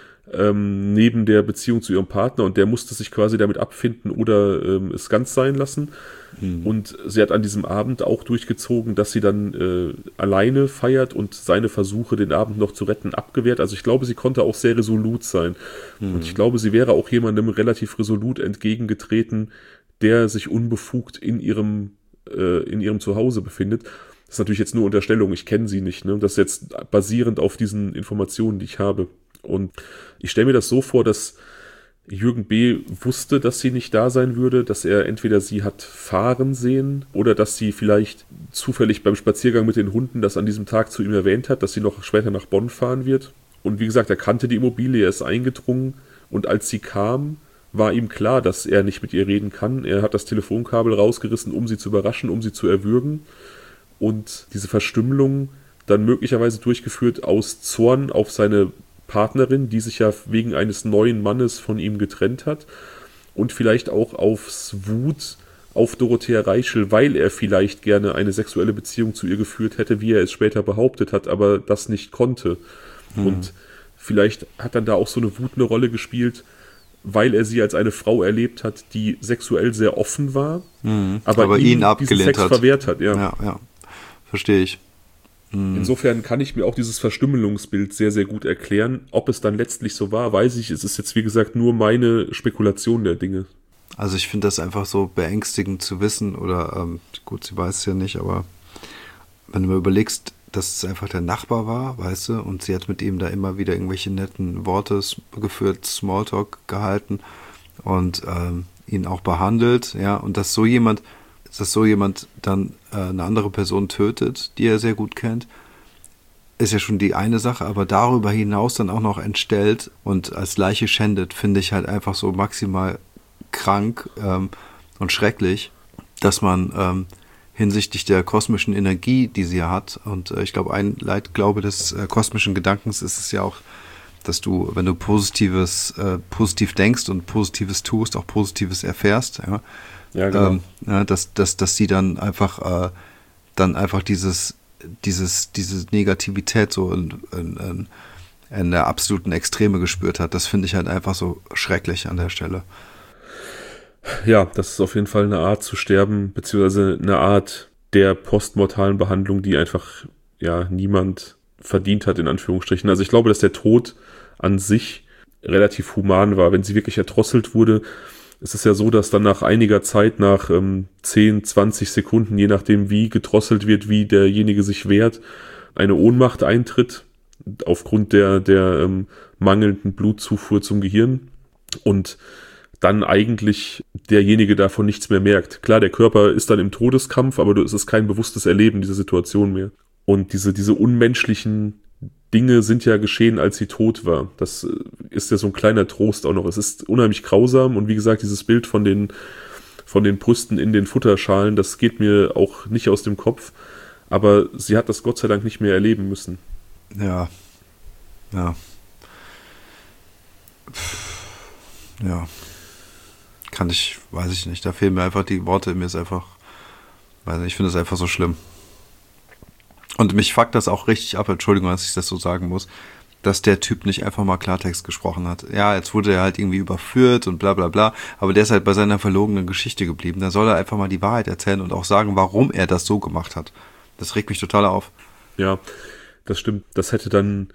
neben der Beziehung zu ihrem Partner und der musste sich quasi damit abfinden oder es ganz sein lassen. Mhm. Und sie hat an diesem Abend auch durchgezogen, dass sie dann alleine feiert und seine Versuche, den Abend noch zu retten, abgewehrt. Also ich glaube, sie konnte auch sehr resolut sein. Mhm. Und ich glaube, sie wäre auch jemandem relativ resolut entgegengetreten, der sich unbefugt in ihrem Zuhause befindet. Das ist natürlich jetzt nur Unterstellung, ich kenne sie nicht. Ne? Das ist jetzt basierend auf diesen Informationen, die ich habe. Und ich stelle mir das so vor, dass Jürgen B. wusste, dass sie nicht da sein würde, dass er entweder sie hat fahren sehen oder dass sie vielleicht zufällig beim Spaziergang mit den Hunden das an diesem Tag zu ihm erwähnt hat, dass sie noch später nach Bonn fahren wird. Und wie gesagt, er kannte die Immobilie, er ist eingedrungen und als sie kam, war ihm klar, dass er nicht mit ihr reden kann. Er hat das Telefonkabel rausgerissen, um sie zu überraschen, um sie zu erwürgen. Und diese Verstümmelung dann möglicherweise durchgeführt aus Zorn auf seine Partnerin, die sich ja wegen eines neuen Mannes von ihm getrennt hat. Und vielleicht auch aufs Wut auf Dorothea Reichel, weil er vielleicht gerne eine sexuelle Beziehung zu ihr geführt hätte, wie er es später behauptet hat, aber das nicht konnte. Und vielleicht hat dann da auch so eine Wut eine Rolle gespielt, weil er sie als eine Frau erlebt hat, die sexuell sehr offen war, aber ihn abgelehnt diesen Sex verwehrt hat. Ja, verstehe ich. Insofern kann ich mir auch dieses Verstümmelungsbild sehr, sehr gut erklären. Ob es dann letztlich so war, weiß ich. Es ist jetzt, wie gesagt, nur meine Spekulation der Dinge. Also ich finde das einfach so beängstigend zu wissen, oder gut, sie weiß es ja nicht, aber wenn du mal überlegst, dass es einfach der Nachbar war, weißt du, und sie hat mit ihm da immer wieder irgendwelche netten Worte geführt, Smalltalk gehalten und ihn auch behandelt, ja, und dass so jemand dann eine andere Person tötet, die er sehr gut kennt, ist ja schon die eine Sache, aber darüber hinaus dann auch noch entstellt und als Leiche schändet, finde ich halt einfach so maximal krank und schrecklich, dass man hinsichtlich der kosmischen Energie, die sie ja hat, und ich glaube, ein Leitglaube des kosmischen Gedankens ist es ja auch, dass du, wenn du positiv denkst und Positives tust, auch Positives erfährst, ja, genau. Dass sie dann einfach diese Negativität so in der absoluten Extreme gespürt hat. Das finde ich halt einfach so schrecklich an der Stelle. Ja, das ist auf jeden Fall eine Art zu sterben, beziehungsweise eine Art der postmortalen Behandlung, die einfach niemand verdient hat, in Anführungsstrichen. Also ich glaube, dass der Tod an sich relativ human war. Wenn sie wirklich erdrosselt wurde, es ist ja so, dass dann nach einiger Zeit, nach 10, 20 Sekunden, je nachdem wie gedrosselt wird, wie derjenige sich wehrt, eine Ohnmacht eintritt, aufgrund der mangelnden Blutzufuhr zum Gehirn und dann eigentlich derjenige davon nichts mehr merkt. Klar, der Körper ist dann im Todeskampf, aber es ist kein bewusstes Erleben dieser Situation mehr. Und diese unmenschlichen Dinge sind ja geschehen, als sie tot war. Das ist ja so ein kleiner Trost auch noch. Es ist unheimlich grausam und wie gesagt, dieses Bild von den Brüsten in den Futterschalen, das geht mir auch nicht aus dem Kopf. Aber sie hat das Gott sei Dank nicht mehr erleben müssen. Ja. Weiß ich nicht. Da fehlen mir einfach die Worte. Mir ist einfach, ich finde es einfach so schlimm. Und mich fuckt das auch richtig ab, Entschuldigung, dass ich das so sagen muss, dass der Typ nicht einfach mal Klartext gesprochen hat. Ja, jetzt wurde er halt irgendwie überführt und bla bla bla, aber der ist halt bei seiner verlogenen Geschichte geblieben. Da soll er einfach mal die Wahrheit erzählen und auch sagen, warum er das so gemacht hat. Das regt mich total auf. Ja, das stimmt. Das hätte dann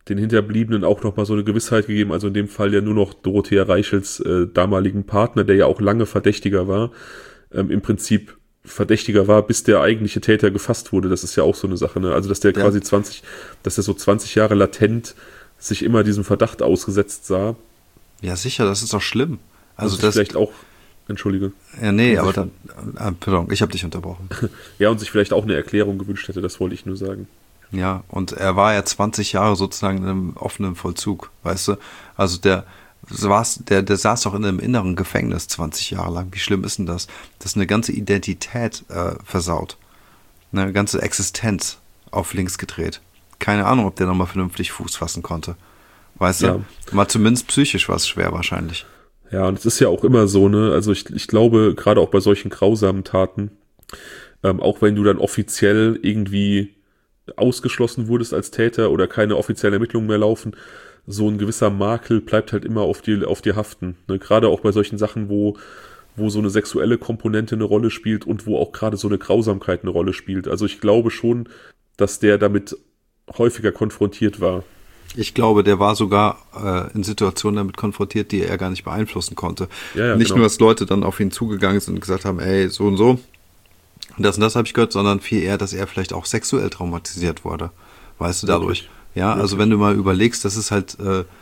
den Hinterbliebenen auch nochmal so eine Gewissheit gegeben, also in dem Fall ja nur noch Dorothea Reichels damaligen Partner, der ja auch lange Verdächtiger war, im Prinzip Verdächtiger war, bis der eigentliche Täter gefasst wurde. Das ist ja auch so eine Sache, ne? Also dass der quasi dass er so 20 Jahre latent sich immer diesem Verdacht ausgesetzt sah. Ja, sicher, das ist doch schlimm. Also und das vielleicht auch, entschuldige. Ja, nee, aber dann, pardon, ich habe dich unterbrochen. Ja, und sich vielleicht auch eine Erklärung gewünscht hätte, das wollte ich nur sagen. Ja, und er war ja 20 Jahre sozusagen in einem offenen Vollzug, weißt du? Also der saß doch in einem inneren Gefängnis 20 Jahre lang. Wie schlimm ist denn das? Das ist eine ganze Identität versaut. Eine ganze Existenz auf links gedreht. Keine Ahnung, ob der nochmal vernünftig Fuß fassen konnte. Weißt du? Mal zumindest psychisch war es schwer wahrscheinlich. Ja, und es ist ja auch immer so, ne? Also ich glaube, gerade auch bei solchen grausamen Taten, auch wenn du dann offiziell irgendwie ausgeschlossen wurdest als Täter oder keine offiziellen Ermittlungen mehr laufen, so ein gewisser Makel bleibt halt immer auf dir haften. Ne? Gerade auch bei solchen Sachen, wo so eine sexuelle Komponente eine Rolle spielt und wo auch gerade so eine Grausamkeit eine Rolle spielt. Also ich glaube schon, dass der damit häufiger konfrontiert war. Ich glaube, der war sogar in Situationen damit konfrontiert, die er gar nicht beeinflussen konnte. Ja, nicht genau. nur, dass Leute dann auf ihn zugegangen sind und gesagt haben, ey, so und so, das und das habe ich gehört, sondern viel eher, dass er vielleicht auch sexuell traumatisiert wurde. Weißt du, dadurch. Wirklich? Ja, also wenn du mal überlegst, das ist halt,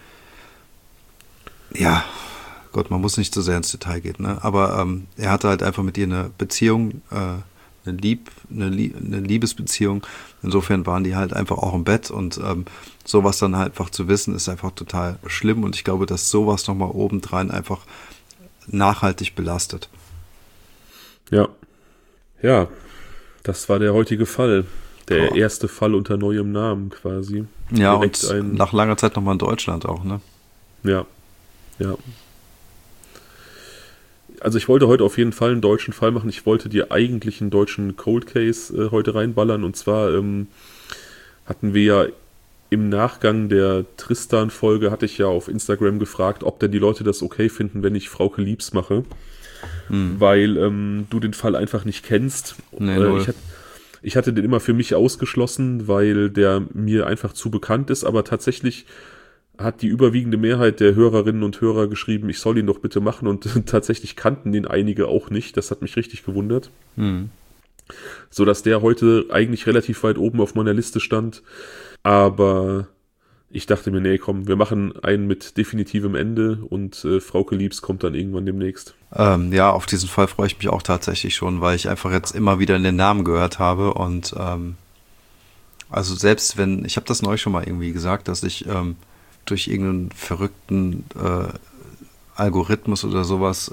ja, Gott, man muss nicht so sehr ins Detail gehen, ne? Aber er hatte halt einfach mit ihr eine Beziehung, eine Liebesbeziehung. Insofern waren die halt einfach auch im Bett und sowas dann halt einfach zu wissen, ist einfach total schlimm und ich glaube, dass sowas nochmal obendrein einfach nachhaltig belastet. Ja. Ja, das war der heutige Fall. Der erste Fall unter neuem Namen quasi. Ja, direkt und nach langer Zeit nochmal in Deutschland auch, ne? Ja, ja. Also ich wollte heute auf jeden Fall einen deutschen Fall machen. Ich wollte dir eigentlich einen deutschen Cold Case heute reinballern. Und zwar hatten wir ja im Nachgang der Tristan-Folge, hatte ich ja auf Instagram gefragt, ob denn die Leute das okay finden, wenn ich Frauke Liebs mache. Weil du den Fall einfach nicht kennst. Nee, ich hatte den immer für mich ausgeschlossen, weil der mir einfach zu bekannt ist, aber tatsächlich hat die überwiegende Mehrheit der Hörerinnen und Hörer geschrieben, ich soll ihn doch bitte machen und tatsächlich kannten den einige auch nicht. Das hat mich richtig gewundert. Sodass der heute eigentlich relativ weit oben auf meiner Liste stand. Aber ich dachte mir, nee, komm, wir machen einen mit definitivem Ende und Frauke Liebs kommt dann irgendwann demnächst. Ja, auf diesen Fall freue ich mich auch tatsächlich schon, weil ich einfach jetzt immer wieder den Namen gehört habe und also selbst wenn, ich habe das neulich schon mal irgendwie gesagt, dass ich durch irgendeinen verrückten Algorithmus oder sowas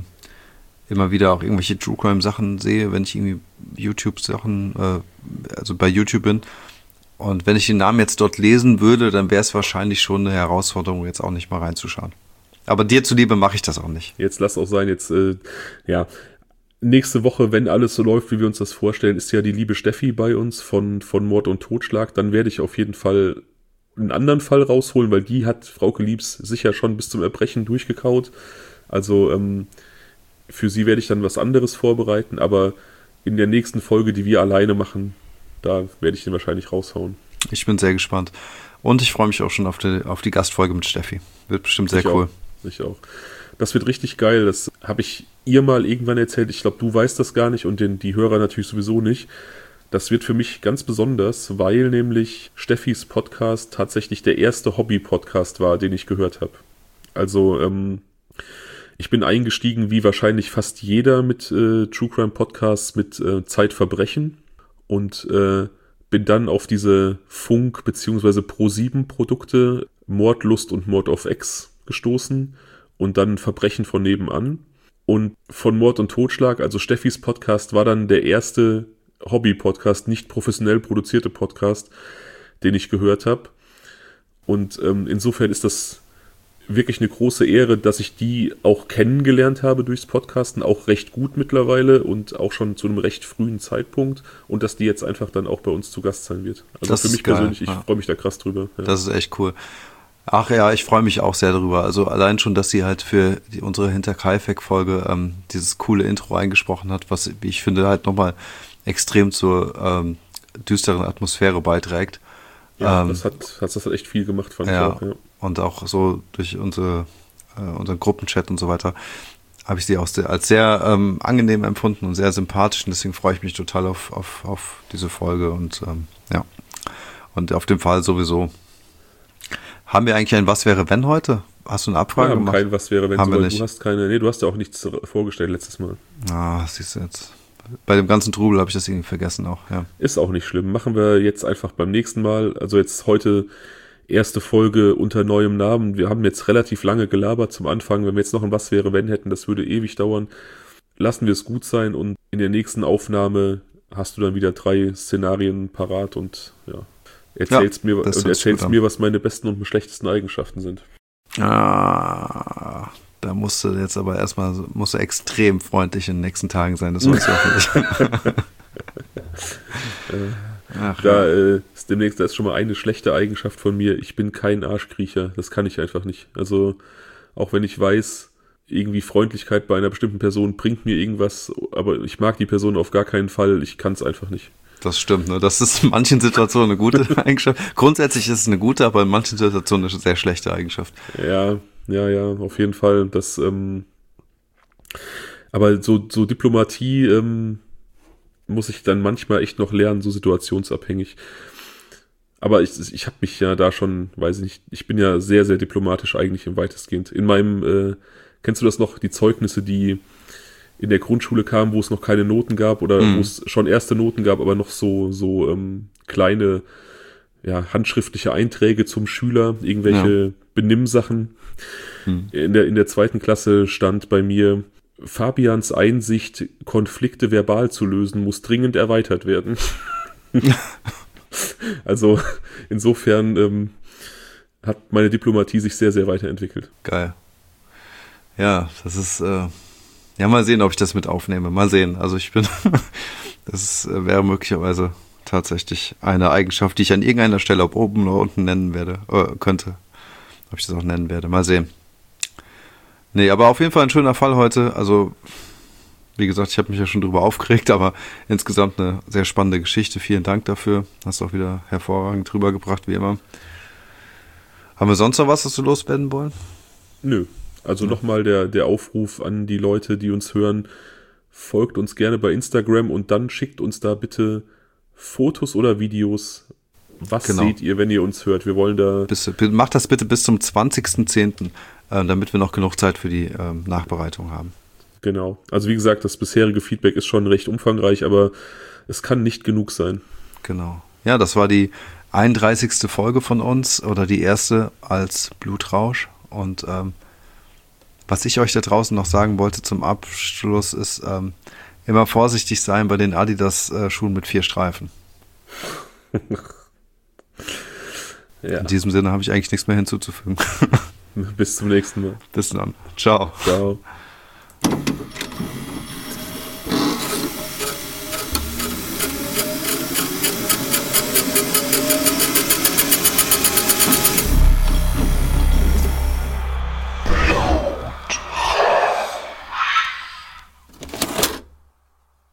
immer wieder auch irgendwelche True Crime Sachen sehe, wenn ich irgendwie YouTube Sachen, also bei YouTube bin. Und wenn ich den Namen jetzt dort lesen würde, dann wäre es wahrscheinlich schon eine Herausforderung, jetzt auch nicht mal reinzuschauen. Aber dir zuliebe mache ich das auch nicht. Jetzt lass auch sein, jetzt, ja, nächste Woche, wenn alles so läuft, wie wir uns das vorstellen, ist ja die liebe Steffi bei uns von Mord und Totschlag. Dann werde ich auf jeden Fall einen anderen Fall rausholen, weil die hat Frauke Liebs sicher schon bis zum Erbrechen durchgekaut. Also für sie werde ich dann was anderes vorbereiten, aber in der nächsten Folge, die wir alleine machen, da werde ich den wahrscheinlich raushauen. Ich bin sehr gespannt. Und ich freue mich auch schon auf die Gastfolge mit Steffi. Wird bestimmt sehr cool. Ich auch. Das wird richtig geil. Das habe ich ihr mal irgendwann erzählt. Ich glaube, du weißt das gar nicht und die Hörer natürlich sowieso nicht. Das wird für mich ganz besonders, weil nämlich Steffis Podcast tatsächlich der erste Hobby-Podcast war, den ich gehört habe. Also ich bin eingestiegen, wie wahrscheinlich fast jeder mit True Crime Podcasts mit Zeitverbrechen und bin dann auf diese Funk- bzw. Pro7-Produkte Mord, Lust und Mord auf Ex gestoßen und dann Verbrechen von nebenan. Und von Mord und Totschlag, also Steffis Podcast, war dann der erste Hobby-Podcast, nicht professionell produzierte Podcast, den ich gehört habe. Und insofern ist das wirklich eine große Ehre, dass ich die auch kennengelernt habe durchs Podcasten, auch recht gut mittlerweile und auch schon zu einem recht frühen Zeitpunkt und dass die jetzt einfach dann auch bei uns zu Gast sein wird. Also das für mich persönlich, ich freue mich da krass drüber. Ja. Das ist echt cool. Ach ja, ich freue mich auch sehr darüber. Also allein schon, dass sie halt für unsere Hinter-Kaifek-Folge dieses coole Intro eingesprochen hat, was, wie ich finde, halt nochmal extrem zur düsteren Atmosphäre beiträgt. Ja, das hat echt viel gemacht, fand ich auch. Ja. Und auch so durch unseren Gruppenchat und so weiter habe ich sie auch als sehr angenehm empfunden und sehr sympathisch. Und deswegen freue ich mich total auf diese Folge. Und ja, und auf dem Fall sowieso. Haben wir eigentlich ein Was wäre wenn heute? Hast du eine Abfrage Wir haben gemacht? kein Was wäre wenn. Haben wir nicht. Du hast keine. Nee, du hast ja auch nichts vorgestellt letztes Mal. Ah, siehst du jetzt. Bei dem ganzen Trubel habe ich das irgendwie vergessen auch, ja. Ist auch nicht schlimm. Machen wir jetzt einfach beim nächsten Mal. Also jetzt heute erste Folge unter neuem Namen. Wir haben jetzt relativ lange gelabert zum Anfang. Wenn wir jetzt noch ein Was wäre wenn hätten, das würde ewig dauern. Lassen wir es gut sein und in der nächsten Aufnahme hast du dann wieder 3 Szenarien parat und ja, erzählst mir, was meine besten und schlechtesten Eigenschaften sind. Ah, da musst du jetzt aber erstmal extrem freundlich in den nächsten Tagen sein. Das sollst du auch nicht. Ist demnächst, da ist schon mal eine schlechte Eigenschaft von mir. Ich bin kein Arschkriecher. Das kann ich einfach nicht. Also, auch wenn ich weiß, irgendwie Freundlichkeit bei einer bestimmten Person bringt mir irgendwas, aber ich mag die Person auf gar keinen Fall. Ich kann es einfach nicht. Das stimmt, ne? Das ist in manchen Situationen eine gute Eigenschaft. Grundsätzlich ist es eine gute, aber in manchen Situationen eine sehr schlechte Eigenschaft. Ja, auf jeden Fall. Das, aber so Diplomatie muss ich dann manchmal echt noch lernen, so situationsabhängig. Aber ich habe mich ja da schon, weiß ich nicht, ich bin ja sehr, sehr diplomatisch eigentlich im weitestgehend. In meinem, kennst du das noch, die Zeugnisse, die in der Grundschule kamen, wo es noch keine Noten gab oder wo es schon erste Noten gab, aber noch so kleine, ja, handschriftliche Einträge zum Schüler, irgendwelche Benimmsachen. In der 2. Klasse stand bei mir: Fabians Einsicht, Konflikte verbal zu lösen, muss dringend erweitert werden. Also insofern hat meine Diplomatie sich sehr, sehr weiterentwickelt. Geil. Ja, das ist, ja, mal sehen, ob ich das mit aufnehme. Mal sehen. Also das wäre möglicherweise tatsächlich eine Eigenschaft, die ich an irgendeiner Stelle, ob oben oder unten nennen könnte. Ob ich das auch nennen werde. Mal sehen. Nee, aber auf jeden Fall ein schöner Fall heute. Also, wie gesagt, ich habe mich ja schon drüber aufgeregt, aber insgesamt eine sehr spannende Geschichte. Vielen Dank dafür. Hast du auch wieder hervorragend drüber gebracht, wie immer. Haben wir sonst noch was wir loswerden wollen? Nö. Also nochmal der Aufruf an die Leute, die uns hören: Folgt uns gerne bei Instagram und dann schickt uns da bitte Fotos oder Videos. Was seht ihr, wenn ihr uns hört? Wir wollen da... Macht das bitte bis zum 20.10., damit wir noch genug Zeit für die Nachbereitung haben. Genau. Also wie gesagt, das bisherige Feedback ist schon recht umfangreich, aber es kann nicht genug sein. Genau. Ja, das war die 31. Folge von uns oder die erste als Blutrausch. Und was ich euch da draußen noch sagen wollte zum Abschluss ist, immer vorsichtig sein bei den Adidas-Schuhen mit 4 Streifen. Ja. In diesem Sinne habe ich eigentlich nichts mehr hinzuzufügen. Bis zum nächsten Mal. Bis dann. Ciao. Ciao.